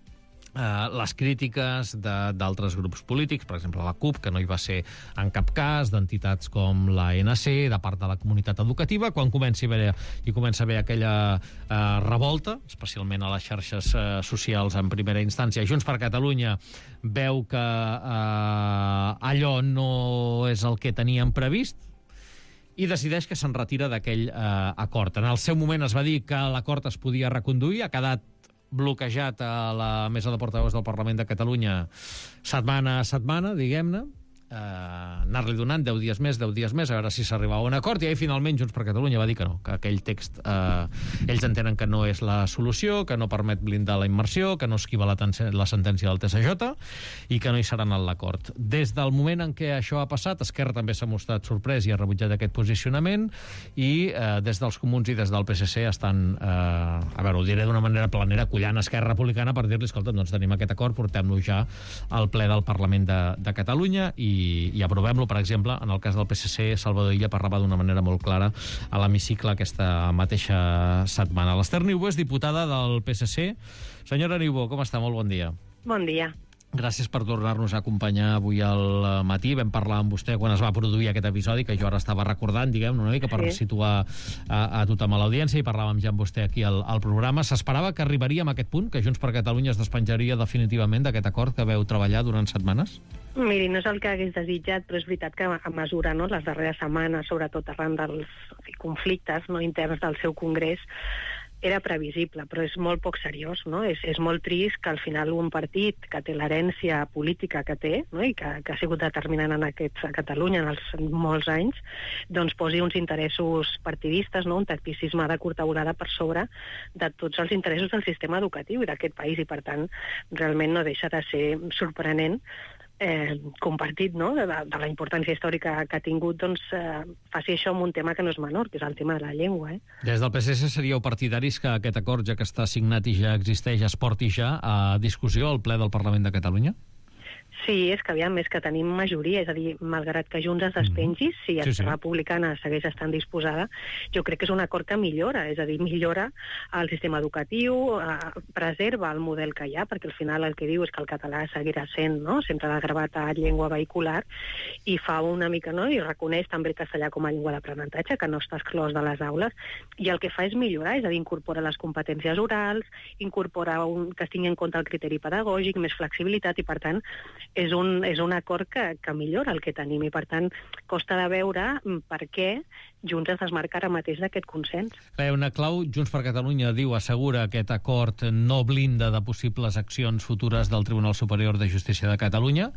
B: les crítiques d'altres grups polítics, per exemple la CUP, que no hi va ser en cap cas, d'entitats com l'ANC, de part de la comunitat educativa, quan comença a haver aquella revolta, especialment a les xarxes socials en primera instància. Junts per Catalunya veu que allò no és el que tenien previst i decideix que se'n retira d'aquell acord. En el seu moment es va dir que l'acord es podia reconduir, ha quedat bloquejat a la mesa de portaveus del Parlament de Catalunya setmana a setmana, diguem-ne, anar-li donant 10 dies més, a veure si s'arribava a un acord, i ahir finalment Junts per Catalunya va dir que no, que aquell text ells entenen que no és la solució, que no permet blindar la immersió, que no esquiva la sentència del TSJ i que no hi seran en l'acord. Des del moment en què això ha passat, Esquerra també s'ha mostrat sorprès i ha rebutjat aquest posicionament, i des dels Comuns i des del PSC estan, a veure, ho diré d'una manera planera, collant Esquerra Republicana per dir-li, escolta, doncs tenim aquest acord, portem-lo ja al ple del Parlament de Catalunya i aprovem-lo. Per exemple, en el cas del PSC, Salvador Illa parlava d'una manera molt clara a l'hemicicle aquesta mateixa setmana. L'Ester Niubó és diputada del PSC. Senyora Niubó, com està? Molt bon dia.
I: Bon dia.
B: Gràcies per tornar-nos a acompanyar avui al matí. Vam parlar amb vostè quan es va produir aquest episodi, que jo ara estava recordant, diguem-ne, una mica per situar a tothom a l'audiència, i parlàvem ja amb vostè aquí al programa. S'esperava que arribaríem a aquest punt, que Junts per Catalunya es despenjaria definitivament d'aquest acord que veu treballar durant setmanes?
I: Miri, no és el que hagués desitjat, però és veritat que a mesura, no, les darreres setmanes, sobretot arran dels conflictes interns del seu congrés, era previsible, però és molt poc seriós, no? És molt trist que al final un partit que té l'herència política que té, no? I que ha sigut determinant a Catalunya en els molts anys, doncs posi uns interessos partidistes, no? Un tacticisme de curta volada per sobre de tots els interessos del sistema educatiu i d'aquest país, i per tant realment no deixa de ser sorprenent compartit, no? de la importància històrica que ha tingut, doncs faci això amb un tema que no és menor, que és el tema de la llengua.
B: Des del PSC seríeu partidaris que aquest acord, ja que està signat i ja existeix, es porti ja a discussió al ple del Parlament de Catalunya?
I: Sí, és que aviam, és que tenim majoria, és a dir, malgrat que Junts es despengi, si Esquerra Republicana segueix estant disposada, jo crec que és un acord que millora, és a dir, millora el sistema educatiu, preserva el model que hi ha, perquè al final el que diu és que el català seguirà sent, no?, sempre de gravat a llengua vehicular, i fa una mica, no?, i reconeix també el castellà com a llengua d'aprenentatge, que no està exclòs de les aules, i el que fa és millorar, és a dir, incorpora les competències orals, incorpora que es tingui en compte el criteri pedagògic, més flexibilitat, i per tant és un acord que millora el que tenim, i per tant costa de veure per què Junts es desmarca ara mateix d'aquest consens.
B: Una clau, Junts per Catalunya diu, assegura, aquest acord no blinda de possibles accions futures del Tribunal Superior de Justícia de Catalunya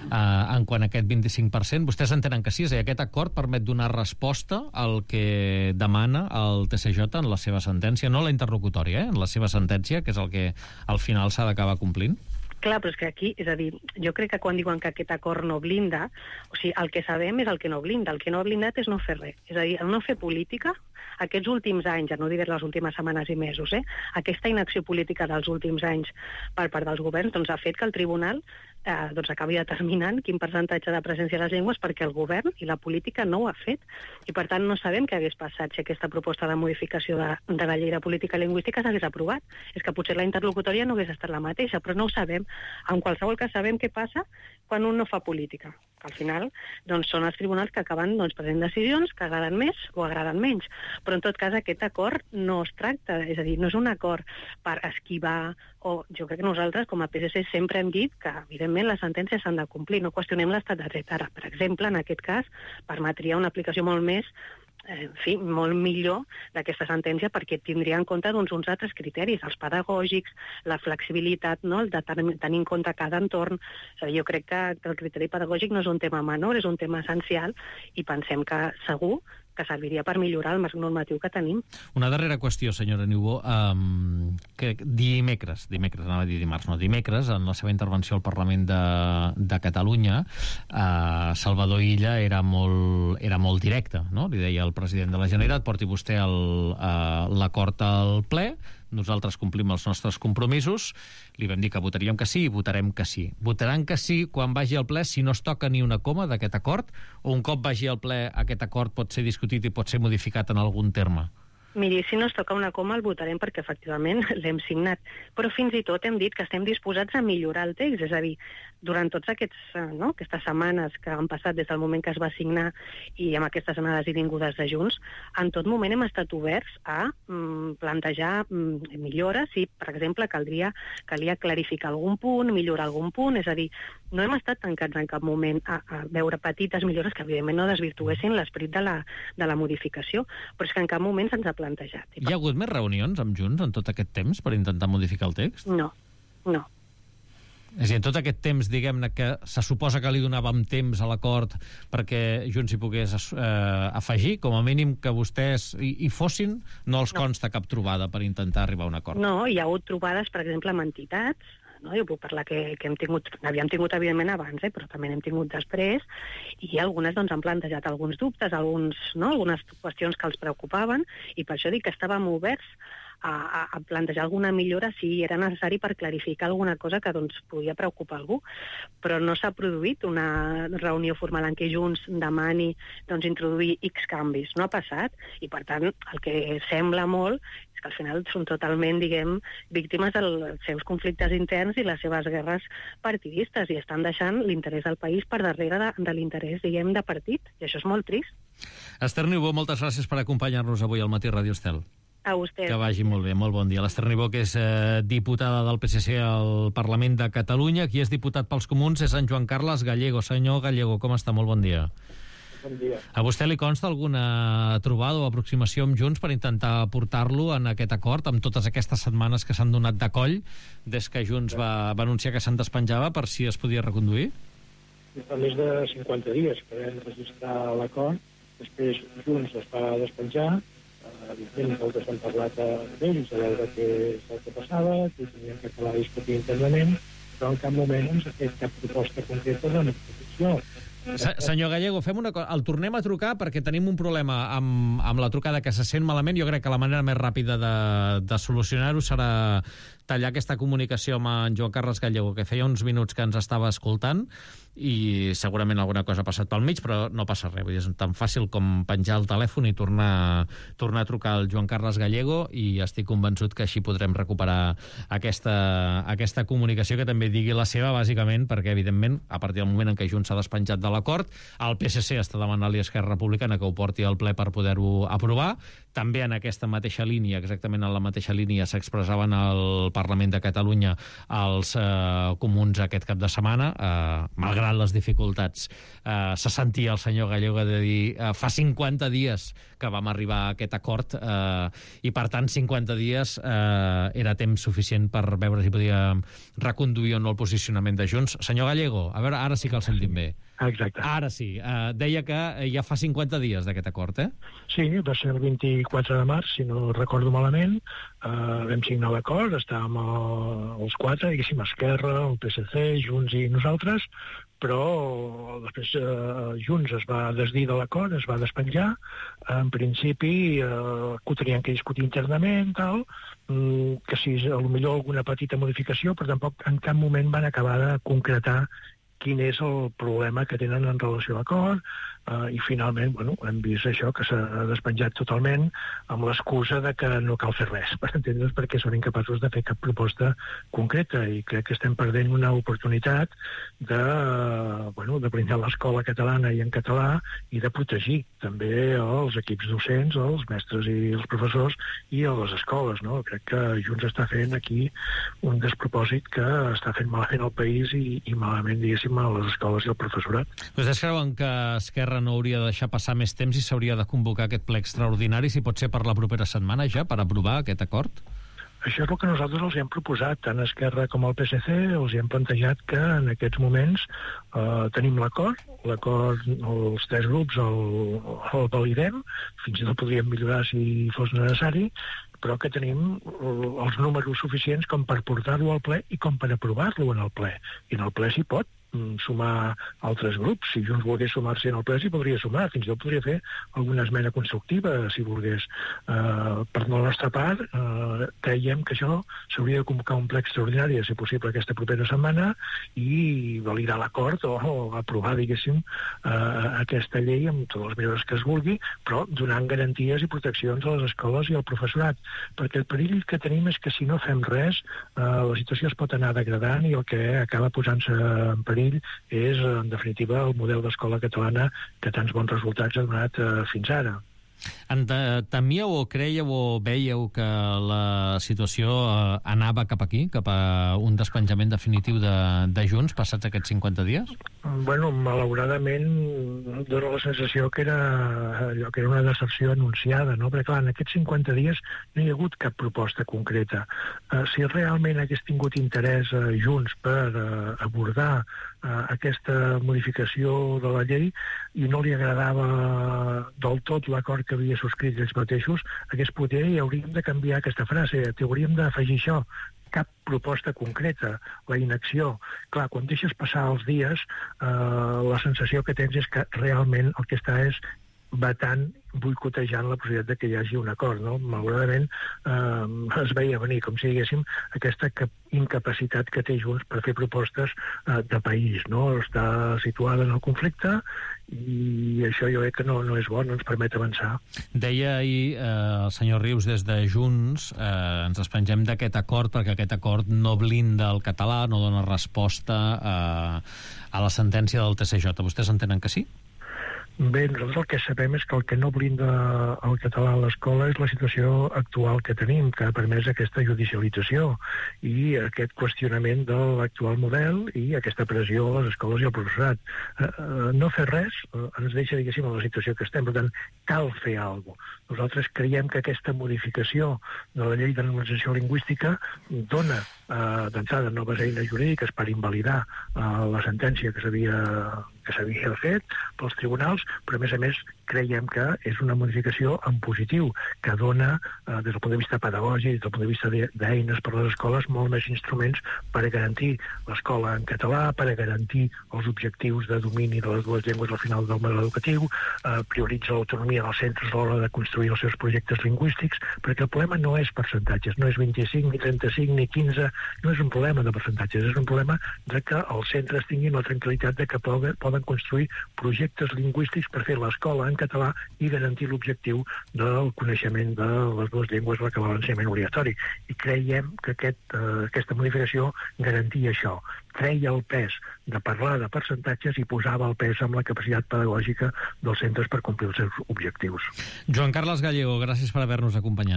B: en quant a aquest 25%. Vostès entenen que sí, és a dir, aquest acord permet donar resposta al que demana el TSJ en la seva sentència, no la interlocutòria, en la seva sentència, que és el que al final s'ha d'acabar complint?
I: Clar, però és que aquí, és a dir, jo crec que quan diuen que aquest acord no blinda, o sigui, el que sabem és el que no blinda. El que no ha blindat és no fer res. És a dir, el no fer política, aquests últims anys, ja no diré les últimes setmanes i mesos, aquesta inacció política dels últims anys per part dels governs, doncs ha fet que el tribunal doncs acabi determinant quin percentatge de presència de les llengües, perquè el govern i la política no ho ha fet. I, per tant, no sabem què hagués passat si aquesta proposta de modificació de la llei de política lingüística s'hagués aprovat. És que potser la interlocutòria no hagués estat la mateixa, però no ho sabem. En qualsevol cas, sabem què passa quan un no fa política. Que al final doncs, són els tribunals que acaben prenent decisions que agraden més o agraden menys. Però, en tot cas, aquest acord no es tracta, és a dir, no és un acord per esquivar, o jo crec que nosaltres, com a PSC, sempre hem dit que, evidentment, les sentències s'han de complir, no qüestionem l'estat de dret. Ara, per exemple, en aquest cas, permetria una aplicació molt més molt millor d'aquesta sentència, perquè tindria en compte uns altres criteris, els pedagògics, la flexibilitat, no? El de tenir en compte cada entorn. Jo crec que el criteri pedagògic no és un tema menor, és un tema essencial, i pensem que segur que serviria per millorar el marc normatiu que tenim.
B: Una darrera qüestió, senyora Niubó. Dimecres, anava a dir dimarts, no, dimecres, en la seva intervenció al Parlament de Catalunya, Salvador Illa era molt directe, no? Li deia al president de la Generalitat: porti vostè l'acord al ple, nosaltres complim els nostres compromisos. Li vam dir que votaríem que sí i votarem que sí. Votaran que sí quan vagi al ple si no es toca ni una coma d'aquest acord, o un cop vagi al ple aquest acord pot ser discutit i pot ser modificat en algun terme?
I: Miri, si no es toca una coma el votarem perquè efectivament l'hem signat, però fins i tot hem dit que estem disposats a millorar el text, és a dir, durant tots aquestes setmanes que han passat des del moment que es va signar i amb aquestes anades i vingudes de Junts, en tot moment hem estat oberts a plantejar millores, si, per exemple, calia clarificar algun punt, millorar algun punt, és a dir, no hem estat tancats en cap moment a veure petites millores que evidentment no desvirtuessin l'esperit de la modificació, però és que en cap moment se'ns ha plantejat.
B: Hi ha hagut més reunions amb Junts en tot aquest temps per intentar modificar el text?
I: No.
B: És a dir, en tot aquest temps, diguem-ne, que se suposa que li donàvem temps a l'acord perquè Junts hi pogués afegir, com a mínim que vostès hi fossin, no els consta cap trobada per intentar arribar a un acord?
I: No, hi ha hagut trobades, per exemple, amb entitats, no? Jo puc parlar que havíem tingut evidentment abans, però també n'hem tingut després, i algunes han plantejat alguns dubtes, algunes qüestions que els preocupaven, i per això dic que estàvem oberts a plantejar alguna millora si era necessari per clarificar alguna cosa que podia preocupar algú. Però no s'ha produït una reunió formal en què Junts demani introduir X canvis. No ha passat, i per tant el que sembla molt és que al final són totalment, víctimes dels seus conflictes interns i les seves guerres partidistes, i estan deixant l'interès del país per darrere de l'interès, de partit, i això és molt trist.
B: Esther Niubó, moltes gràcies per acompanyar-nos avui al Matí Ràdio Estel.
I: A vostè.
B: Que vagi molt bé, molt bon dia. L'Esther Niubó, que és diputada del PSC al Parlament de Catalunya. Qui és diputat pels Comuns és en Joan Carles Gallego. Senyor Gallego, com està? Molt bon dia.
J: Bon dia.
B: A vostè li consta alguna trobada o aproximació amb Junts per intentar portar-lo en aquest acord, amb totes aquestes setmanes que s'han donat de coll des que Junts va anunciar que se'n despenjava, per si es podia reconduir?
J: Fa més de 50 dies que vam registrar l'acord, després Junts es va despenjar. Evidentment, nosaltres hem parlat amb ells a veure què és el que passava, que teníem que acabar de discutir internament, però en cap moment ens ha fet cap proposta concreta de negociació.
B: Senyor Gallego, fem una cosa. El tornem a trucar perquè tenim un problema amb la trucada, que se sent malament. Jo crec que la manera més ràpida de solucionar-ho serà tallar aquesta comunicació amb en Joan Carles Gallego, que feia uns minuts que ens estava escoltant, i segurament alguna cosa ha passat pel mig, però no passa res. És tan fàcil com penjar el telèfon i tornar a trucar al Joan Carles Gallego, i estic convençut que així podrem recuperar aquesta comunicació, que també digui la seva, bàsicament, perquè, evidentment, a partir del moment en què Junts s'ha despenjat de l'acord, el PSC està demanant-li a Esquerra Republicana que ho porti al ple per poder-ho aprovar. També en aquesta mateixa línia, exactament en la mateixa línia, s'expressaven al Parlament de Catalunya els Comuns aquest cap de setmana, malgrat les dificultats. Se sentia el senyor Gallego de dir fa 50 dies que vam arribar a aquest acord, i per tant 50 dies era temps suficient per veure si podia reconduir o no el posicionament de Junts. Senyor Gallego, a veure, ara sí que el sentim bé.
J: Exacte.
B: Ara sí. Deia que ja fa 50 dies d'aquest acord, eh?
J: Sí, va ser el 24 de març, si no recordo malament. Vam signar l'acord, estàvem els quatre, diguéssim, Esquerra, el PSC, Junts i nosaltres, però després Junts es va desdir de l'acord, es va despenjar. En principi, que ho tenien que discutir internament, tal, que si potser alguna petita modificació, però tampoc en cap moment van acabar de concretar quin és el problema que tenen en relació a l'acord, i finalment hem vist això, que s'ha despenjat totalment amb l'excusa de que no cal fer res, per entendre's, perquè són incapaços de fer cap proposta concreta, i crec que estem perdent una oportunitat de blindar l'escola catalana i en català, i de protegir també els equips docents, els mestres i els professors, i a les escoles, no? Crec que Junts està fent aquí un despropòsit que està fent malament al país i malament, diguéssim, a les escoles i al professorat.
B: Vostès creuen que Esquerra no hauria de deixar passar més temps i s'hauria de convocar aquest ple extraordinari, si pot ser per la propera setmana ja, per aprovar aquest acord?
J: Això és el que nosaltres els hem proposat, tant Esquerra com el PSC, els hem plantejat que en aquests moments tenim l'acord, els tres grups el validem, fins i tot podríem millorar si fos necessari, però que tenim els números suficients com per portar-lo al ple i com per aprovar-lo en el ple. I en el ple s'hi pot sumar altres grups. Si Junts volgués sumar-se en el ple, s'hi podria sumar. Fins i tot podria fer alguna esmena constructiva, si volgués. Per la nostra part, creiem que això s'hauria de convocar un ple extraordinari, si possible, aquesta propera setmana, i validar l'acord o aprovar, diguéssim, aquesta llei amb totes les millores que es vulgui, però donant garanties i proteccions a les escoles i al professorat. Perquè el perill que tenim és que si no fem res, la situació es pot anar degradant i el que acaba posant-se en perill és, en definitiva, el model d'escola catalana que tants bons resultats ha donat fins ara.
B: Temíeu o creieu o veieu que la situació anava cap aquí, cap a un despenjament definitiu de Junts passats aquests 50 dies?
J: Malauradament dona la sensació que era una decepció anunciada, no? Perquè, clar, en aquests 50 dies no hi ha hagut cap proposta concreta. Si realment hagués tingut interès Junts per abordar aquesta modificació de la llei i no li agradava del tot l'acord que havia subscrit ells mateixos, potser hauríem de canviar aquesta frase, hauríem d'afegir això, cap proposta concreta, la inacció. Clar, quan deixes passar els dies, la sensació que tens és que realment el que està és vetant, boicotejant la possibilitat de que hi hagi un acord, no? Malauradament es veia venir, com si diguéssim, aquesta incapacitat que té Junts per fer propostes de país, no? Està situada en el conflicte i això jo crec que no és bo, no ens permet avançar.
B: Deia ahir el senyor Rius des de Junts, ens despengem d'aquest acord perquè aquest acord no blinda el català, no dona resposta a la sentència del TSJ. Vostès entenen que sí?
J: Bé, nosaltres el que sabem és que el que no blinda el català a l'escola és la situació actual que tenim, que ha permès aquesta judicialització i aquest qüestionament de l'actual model i aquesta pressió a les escoles i al professorat. No fer res ens deixa, diguéssim, en la situació que estem. Per tant, cal fer alguna cosa. Nosaltres creiem que aquesta modificació de la llei de normalització lingüística dona d'entrada noves eines jurídiques per invalidar la sentència que s'havia fet pels tribunals, però a més creiem que és una modificació en positiu, que dona, des del punt de vista pedagògic, des del punt de vista d'eines per a les escoles, molt més instruments per a garantir l'escola en català, per a garantir els objectius de domini de les dues llengües al final del model educatiu, prioritza l'autonomia dels centres a l'hora de construir els seus projectes lingüístics, perquè el problema no és percentatges, no és 25, ni 35, ni 15, no és un problema de percentatges, és un problema de que els centres tinguin la tranquil·litat de que poden construir projectes lingüístics per fer l'escola en català i garantir l'objectiu del coneixement de les dues llengües a l'acabar l'ensenyament obligatori. I creiem que aquesta modificació garantia això. Treia el pes de parlar de percentatges i posava el pes amb la capacitat pedagògica dels centres per complir els seus objectius.
B: Joan Carles Gallego, gràcies per haver-nos acompanyat.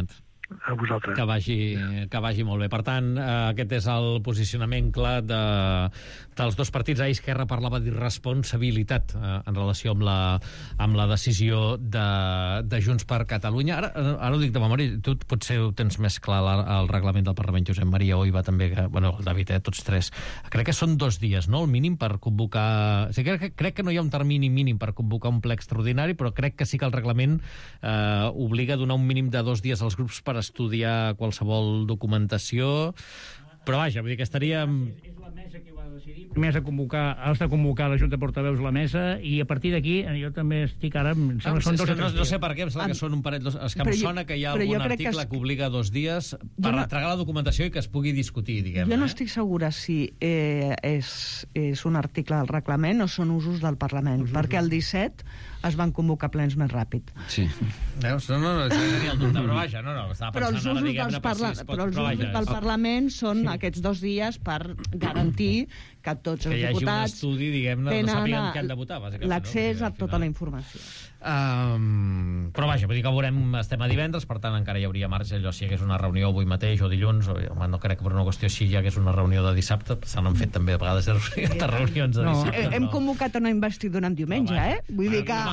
J: A vosaltres.
B: Que vagi molt bé. Per tant, aquest és el posicionament clar dels dos partits. Ahir Esquerra parlava d'irresponsabilitat en relació amb la decisió de Junts per Catalunya. Ara ho dic de memòria, tu potser ho tens més clar al reglament del Parlament. Josep Maria Oiva també, el David, tots tres. Crec que són 2 dies, no?, el mínim per convocar... O sigui, crec que no hi ha un termini mínim per convocar un ple extraordinari, però crec que sí que el reglament obliga a donar un mínim de 2 dies als grups per estudiar qualsevol documentació, però vaja, vull dir que estaríem...
F: És la mesa qui ho ha de decidir. Primer has de convocar la Junta de Portaveus, la mesa, i a partir d'aquí jo també estic ara... Em sembla que són 2 o 3 dies. No
B: sé per què, em sembla que són un parell... És que em sona que hi ha algun article que obliga 2 dies per entregar la documentació i que es pugui discutir, diguem.
G: Jo no estic segura si és un article del reglament o són usos del Parlament, perquè el 17 es van convocar plens més ràpid.
H: Sí.
B: Veus? No, tenia el dubte, però vaja,
G: però els usos del Parlament són aquests 2 dies per garantir que tots els diputats
B: que hi hagi un estudi, diguem-ne, no sàpiguen què han de votar, bàsicament.
G: L'accés a tota la informació.
B: Però vaja, vull dir que veurem, estem a divendres, per tant encara hi hauria marge, allò si hi hagués una reunió avui mateix o dilluns, no crec que per una qüestió així hi hagués una reunió de dissabte, se n'han fet també a vegades de reunions de dissabte.
G: Hem convocat una investidura en diumenge, Vull dir que...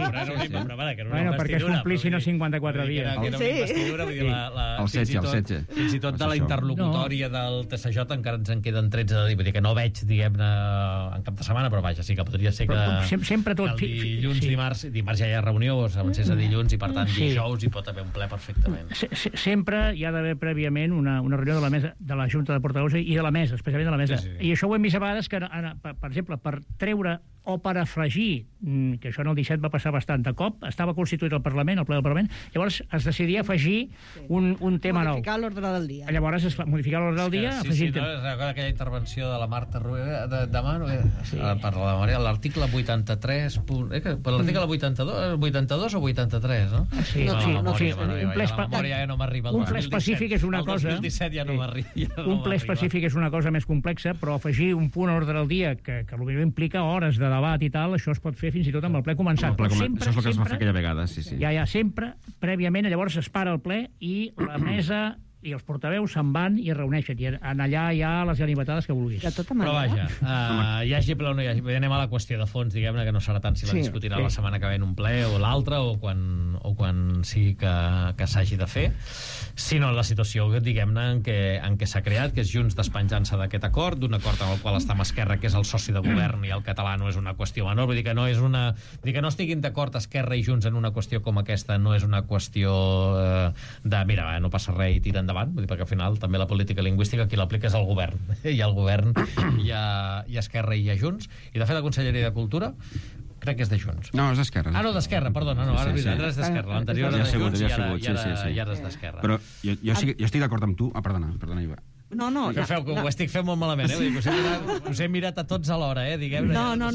F: Bueno, perquè es complissin els 54 dies.
B: Que era una investidura, vull dir,
H: el 16.
B: Fins i tot de la interlocutòria del TSJ encara ens en queden 13, vull dir que no veig, diguem-ne, en cap de setmana, però vaja, sí que podria ser que
F: sempre tot
B: dilluns, dimarts ja hi ha reunió, s'avancés a dilluns i per tant dijous hi pot haver un ple perfectament.
F: Sempre hi ha d'haver prèviament una reunió de la mesa, de la Junta de Portaveus i de la mesa, especialment de la mesa. I això ho hem vist a vegades que, per exemple, per treure o per afregir, que això en el 17 va passar bastant de cop, estava constituït el Parlament, el ple del Parlament, llavors es decidia afegir un tema nou.
G: Modificar l'ordre del dia.
F: Llavors es modificar l'ordre del dia, afegir...
B: Recorda aquella intervenció de la Marta Rovira demà, per la memòria, l'article 83... Per l'article 82 o 83, no?
F: Sí,
B: la memòria ja no m'arriba.
F: Un ple específic és una cosa...
B: El 2017 ja no m'arriba.
F: Un ple específic és una cosa més complexa, però afegir un punt a l'ordre del dia que potser implica hores de debat i tal, això es pot fer fins i tot amb el ple començat.
H: Això és el que es va fer aquella vegada, sí.
F: Ja, sempre, prèviament, llavors es para el ple i la mesa i els portaveus se'n van i es reuneixen. I allà hi ha les ganivetades que vulguis.
B: Però vaja, hi hagi ple o no hi hagi... Anem a la qüestió de fons, diguem-ne, que no serà tant si la discutirà la setmana que ve en un ple o l'altre, o quan sigui que s'hagi de fer, sinó la situació, diguem-ne, en què s'ha creat, que és Junts despenjant-se d'aquest acord, d'un acord en el qual està amb Esquerra, que és el soci de govern, i el català no és una qüestió menor. Vull dir que no és una... Vull dir que no estiguin d'acord Esquerra i Junts en una qüestió com aquesta no és una qüestió de, mira, no passa res i tira endavant, vull dir, perquè al final també la política lingüística qui l'aplica és el govern. Hi ha el govern, hi ha Esquerra i hi ha Junts, i de fet la Conselleria de Cultura crec que és de Junts.
H: No, és d'Esquerra.
B: No, d'Esquerra, perdona, ara és d'Esquerra. L'anterior era de Junts i ara és d'Esquerra.
H: Però jo estic d'acord amb tu... Perdona, Iva.
G: No.
B: Ho estic fent molt malament, us he mirat a tots alhora, diguem-ne.
G: No.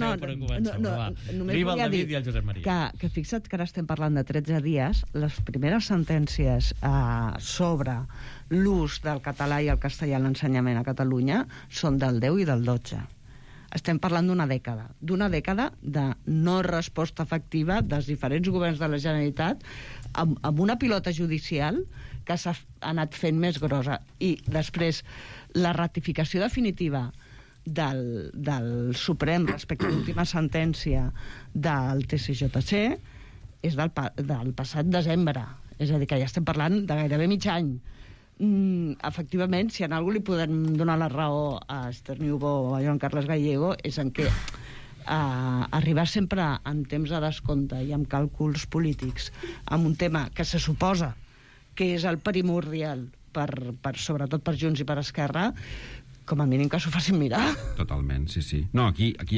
G: Només volia dir
B: i el Josep Maria.
G: Que fixa't que ara estem parlant de 13 dies, les primeres sentències sobre l'ús del català i el castellà en l'ensenyament a Catalunya són del 10 i del 12. Estem parlant d'una dècada de no resposta efectiva dels diferents governs de la Generalitat amb una pilota judicial que s'ha anat fent més grossa. I després la ratificació definitiva del Suprem respecte a l'última sentència del TCJC és del passat desembre. És a dir, que ja estem parlant de gairebé mig any. Efectivament, si en algú li podem donar la raó a Esther Niubó o a Joan Carles Gallego és en què arribar sempre en temps de descompte i amb càlculs polítics amb un tema que se suposa que és el primordial sobretot per Junts i per Esquerra, com a mínim que s'ho facin mirar.
H: Totalment, sí. No, aquí hi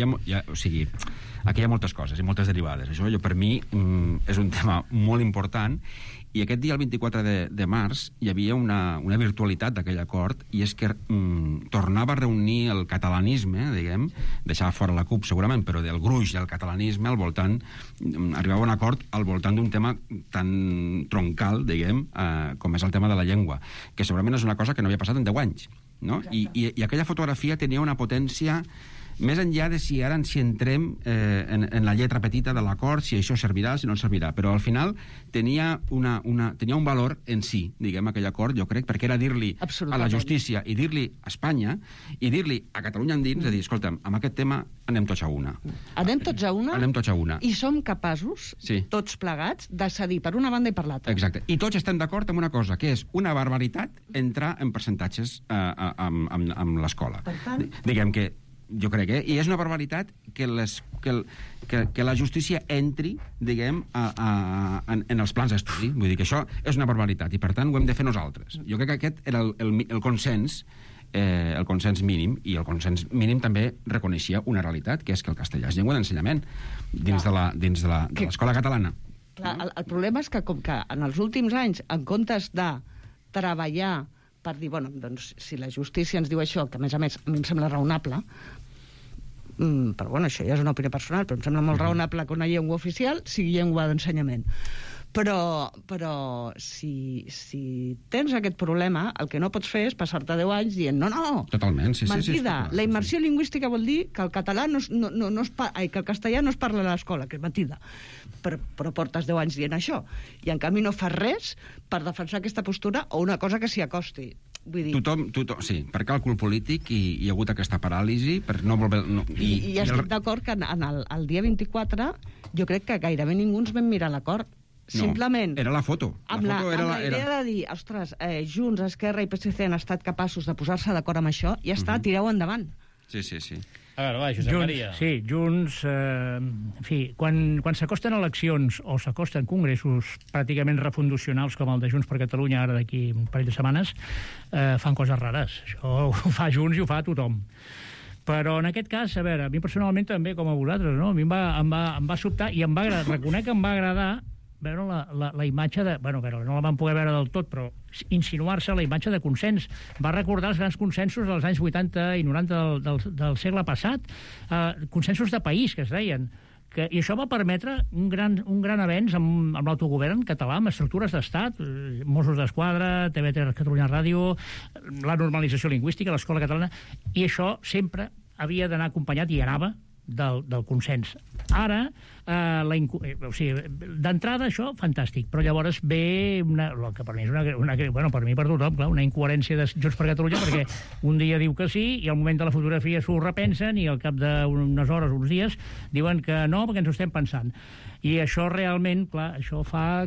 H: ha moltes coses i moltes derivades. Això per mi és un tema molt important. I aquest dia, el 24 de març, hi havia una virtualitat d'aquell acord, i és que tornava a reunir el catalanisme, diguem, deixava fora la CUP segurament, però del gruix del catalanisme al voltant, arribava a un acord al voltant d'un tema tan troncal, diguem, com és el tema de la llengua, que segurament és una cosa que no havia passat en 10 anys, no? I aquella fotografia tenia una potència més enllà de si ara si entrem en la lletra petita de l'acord, si això servirà, si no servirà, però al final tenia un valor en si, diguem, aquell acord, jo crec, perquè era dir-li a la justícia i dir-li a Espanya i dir-li a Catalunya endins, a dir, escolta'm, amb aquest tema anem tots a una.
G: Anem tots a una?
H: Anem tots a una.
G: I som capaços, tots plegats, de cedir per una banda i per l'altra.
H: Exacte. I tots estem d'acord amb una cosa, que és una barbaritat entrar en percentatges amb l'escola.
G: Per tant...
H: Diguem que jo crec, i és una barbaritat que la justícia entri, diguem, en els plans d'estudi. Vull dir que això és una barbaritat i, per tant, ho hem de fer nosaltres. Jo crec que aquest era el consens mínim, i el consens mínim també reconeixia una realitat, que és que el castellà és llengua d'ensenyament dins de l'escola catalana.
G: Clar, el problema és que, com que en els últims anys, en comptes de treballar per dir, bueno, doncs, si la justícia ens diu això, que a més a mi em sembla raonable, però bueno, això ja és una opinió personal, però em sembla molt raonable que una llengua oficial sigui llengua d'ensenyament. Però si tens aquest problema, el que no pots fer és passar-te 10 anys dient no.
H: Totalment, sí.
G: Mentida. La immersió lingüística vol dir que el català que el castellà no es parla a l'escola, que és mentida. Però portes 10 anys dient això. I en canvi no fas res per defensar aquesta postura o una cosa que s'hi acosti. Vull dir...
H: Tothom, sí, per càlcul polític hi ha hagut aquesta paràlisi per no voler...
G: I estic d'acord que el dia 24 jo crec que gairebé ningú ens vam mirar l'acord. Simplement...
H: No, era la foto.
G: Amb la idea de dir, ostres, Junts, Esquerra i PSC han estat capaços de posar-se d'acord amb això, i ja està, tireu endavant.
H: Sí.
B: A veure, va, Josep Maria.
F: Sí, Junts, en fi, quan s'acosten eleccions o s'acosten congressos pràcticament refundacionals com el de Junts per Catalunya, ara d'aquí un parell de setmanes, fan coses rares. Això ho fa Junts i ho fa tothom. Però en aquest cas, a veure, a mi personalment també, com a vosaltres, no? A mi em va sobtar i em va agradar, reconec que em va agradar veure la imatge de... Bueno, no la vam poder veure del tot, però insinuar-se la imatge de consens. Va recordar els grans consensos dels anys 80 i 90 del segle passat, consensos de país, que es deien. I això va permetre un gran avenç amb l'autogovern català, amb estructures d'estat, Mossos d'Esquadra, TV3 Catalunya Ràdio, la normalització lingüística, l'escola catalana, i això sempre havia d'anar acompanyat, i anava, del consens. Ara, d'entrada això, fantàstic, però llavors ve el que per mi és per mi per tothom, clar, una incoherència de Junts per Catalunya, perquè un dia diu que sí i al moment de la fotografia s'ho repensen i al cap d'unes hores, uns dies, diuen que no, perquè ens ho estem pensant. I això realment, clar, això fa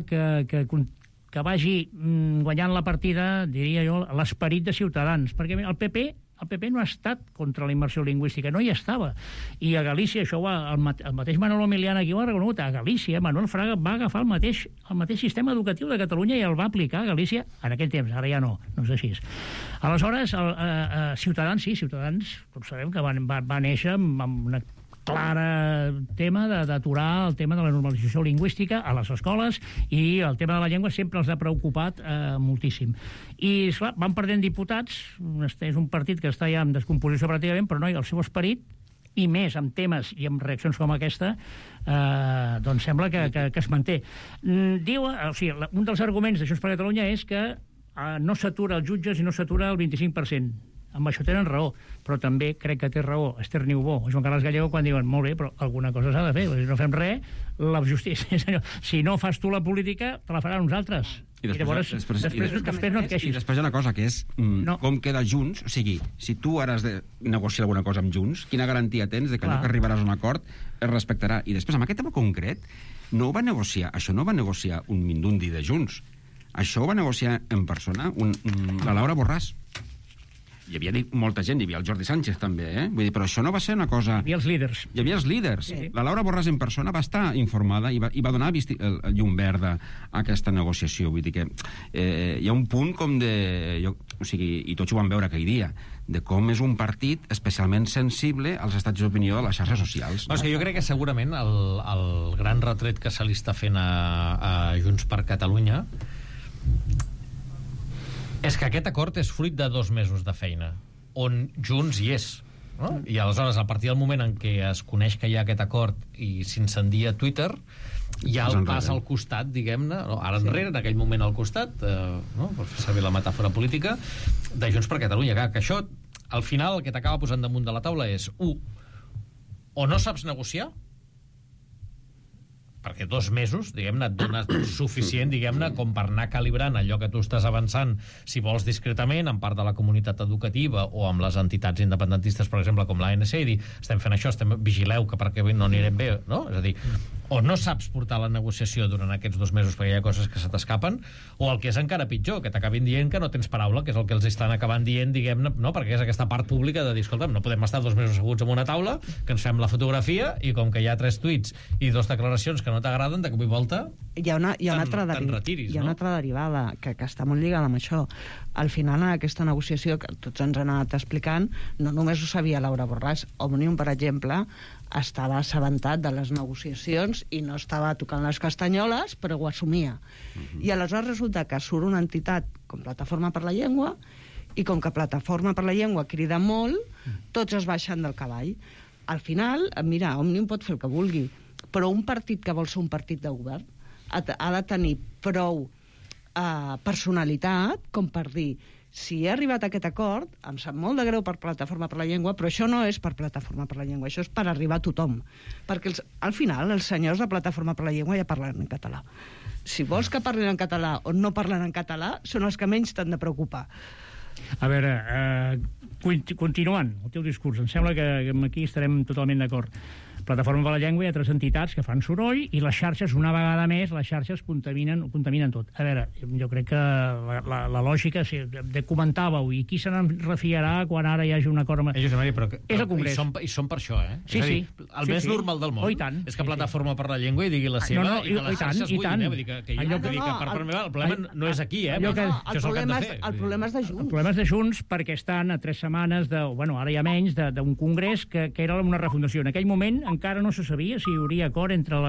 F: que vagi guanyant la partida, diria jo, l'esperit de Ciutadans, perquè el PP no ha estat contra la immersió lingüística, no hi estava. I a Galícia, això el mateix Manolo Milián aquí ho ha reconegut, a Galícia Manuel Fraga va agafar el mateix sistema educatiu de Catalunya i el va aplicar a Galícia en aquell temps, ara ja no és així. Aleshores, Ciutadans, tots sabem que va néixer amb una clara tema d'aturar el tema de la normalització lingüística a les escoles, i el tema de la llengua sempre els ha preocupat moltíssim. I, esclar, van perdent diputats, és un partit que està ja en descomposició pràcticament, però no, el seu esperit, i més amb temes i amb reaccions com aquesta, doncs sembla que es manté. Diu, un dels arguments de Junts per Catalunya és que no s'atura els jutges i no s'atura el 25%. Amb això tenen raó, però també crec que té raó Esther Niubó o Joan Carles Gallego quan diuen, molt bé, però alguna cosa s'ha de fer, si no fem res, la justícia, si no fas tu la política, te la faran uns altres. I llavors, després no et queixis.
H: I després hi ha una cosa, que és com queda Junts, o sigui, si tu ara has de negociar alguna cosa amb Junts, quina garantia tens de que allò que arribaràs a un acord es respectarà? I després, amb aquest tema concret, això no va negociar un mindundi de Junts. Això ho va negociar en persona la Laura Borràs. Hi havia molta gent, hi havia el Jordi Sánchez també, vull dir, però això no va ser una cosa...
F: Hi havia els líders.
H: Sí. La Laura Borràs en persona va estar informada i va donar el llum verd a aquesta negociació. Vull dir que hi ha un punt com de... i tots ho van veure aquell dia, de com és un partit especialment sensible als estats d'opinió de les xarxes socials.
B: No, és que jo crec que segurament el gran retret que se li està fent a Junts per Catalunya és que aquest acord és fruit de 2 mesos de feina, on Junts hi és. No? I aleshores, a partir del moment en què es coneix que hi ha aquest acord i s'incendia Twitter, hi ha el pas al costat, diguem-ne, ara enrere, en aquell moment al costat, per fer servir la metàfora política, de Junts per Catalunya. Que això, al final, el que t'acaba posant damunt de la taula és, o no saps negociar, perquè 2 mesos, diguem-ne, et dona suficient, diguem-ne, com per anar calibrant allò que tu estàs avançant, si vols discretament, en part de la comunitat educativa o amb les entitats independentistes, per exemple, com l'ANC, i dir, estem fent això, vigileu que perquè no anirem bé, no? És a dir, o no saps portar la negociació durant aquests 2 mesos perquè hi ha coses que se t'escapen, o el que és encara pitjor, que t'acabin dient que no tens paraula, que és el que els estan acabant dient, diguem-ne, no? Perquè és aquesta part pública de dir, escolta'm, no podem estar 2 mesos asseguts en una taula, que ens fem la fotografia, i com que hi ha 3 tuits i 2 declaracions que no t'agraden, de cop i volta
G: hi ha una altra derivada que està molt lligada amb això. Al final, en aquesta negociació que tots ens han anat explicant, no només ho sabia Laura Borràs. Òmnium, per exemple, estava assabentat de les negociacions i no estava tocant les castanyoles, però ho assumia. I aleshores resulta que surt una entitat com Plataforma per la Llengua, i com que Plataforma per la Llengua crida molt, tots es baixen del cavall. Al final, mira, Òmnium pot fer el que vulgui, però un partit que vol ser un partit de govern ha de tenir prou personalitat com per dir, si he arribat a aquest acord, em sap molt de greu per Plataforma per la Llengua, però això no és per Plataforma per la Llengua, això és per arribar a tothom. Perquè al final els senyors de Plataforma per la Llengua ja parlen en català. Si vols que parlin en català o no parlen en català, són els que menys t'han de preocupar.
F: A veure, continuant el teu discurs, em sembla que aquí estarem totalment d'acord. Plataforma per la Llengua, hi ha 3 entitats que fan soroll i les xarxes, una vegada més, les xarxes contaminen tot. A veure, jo crec que la lògica, de comentàveu, i qui se n'en refiarà quan ara hi hagi un acord...
B: És
F: el Congrés.
B: I són per això, eh?
F: Sí.
B: El més normal del món és que Plataforma per la Llengua hi digui la seva i que les xarxes buidin, vull dir que per part meva el problema no és aquí, eh?
G: El problema és de Junts.
F: El problema és de Junts perquè estan a 3 setmanes, ara ja menys, d'un congrés que era una refundació. En aquell moment encara no se sabia si hi hauria acord entre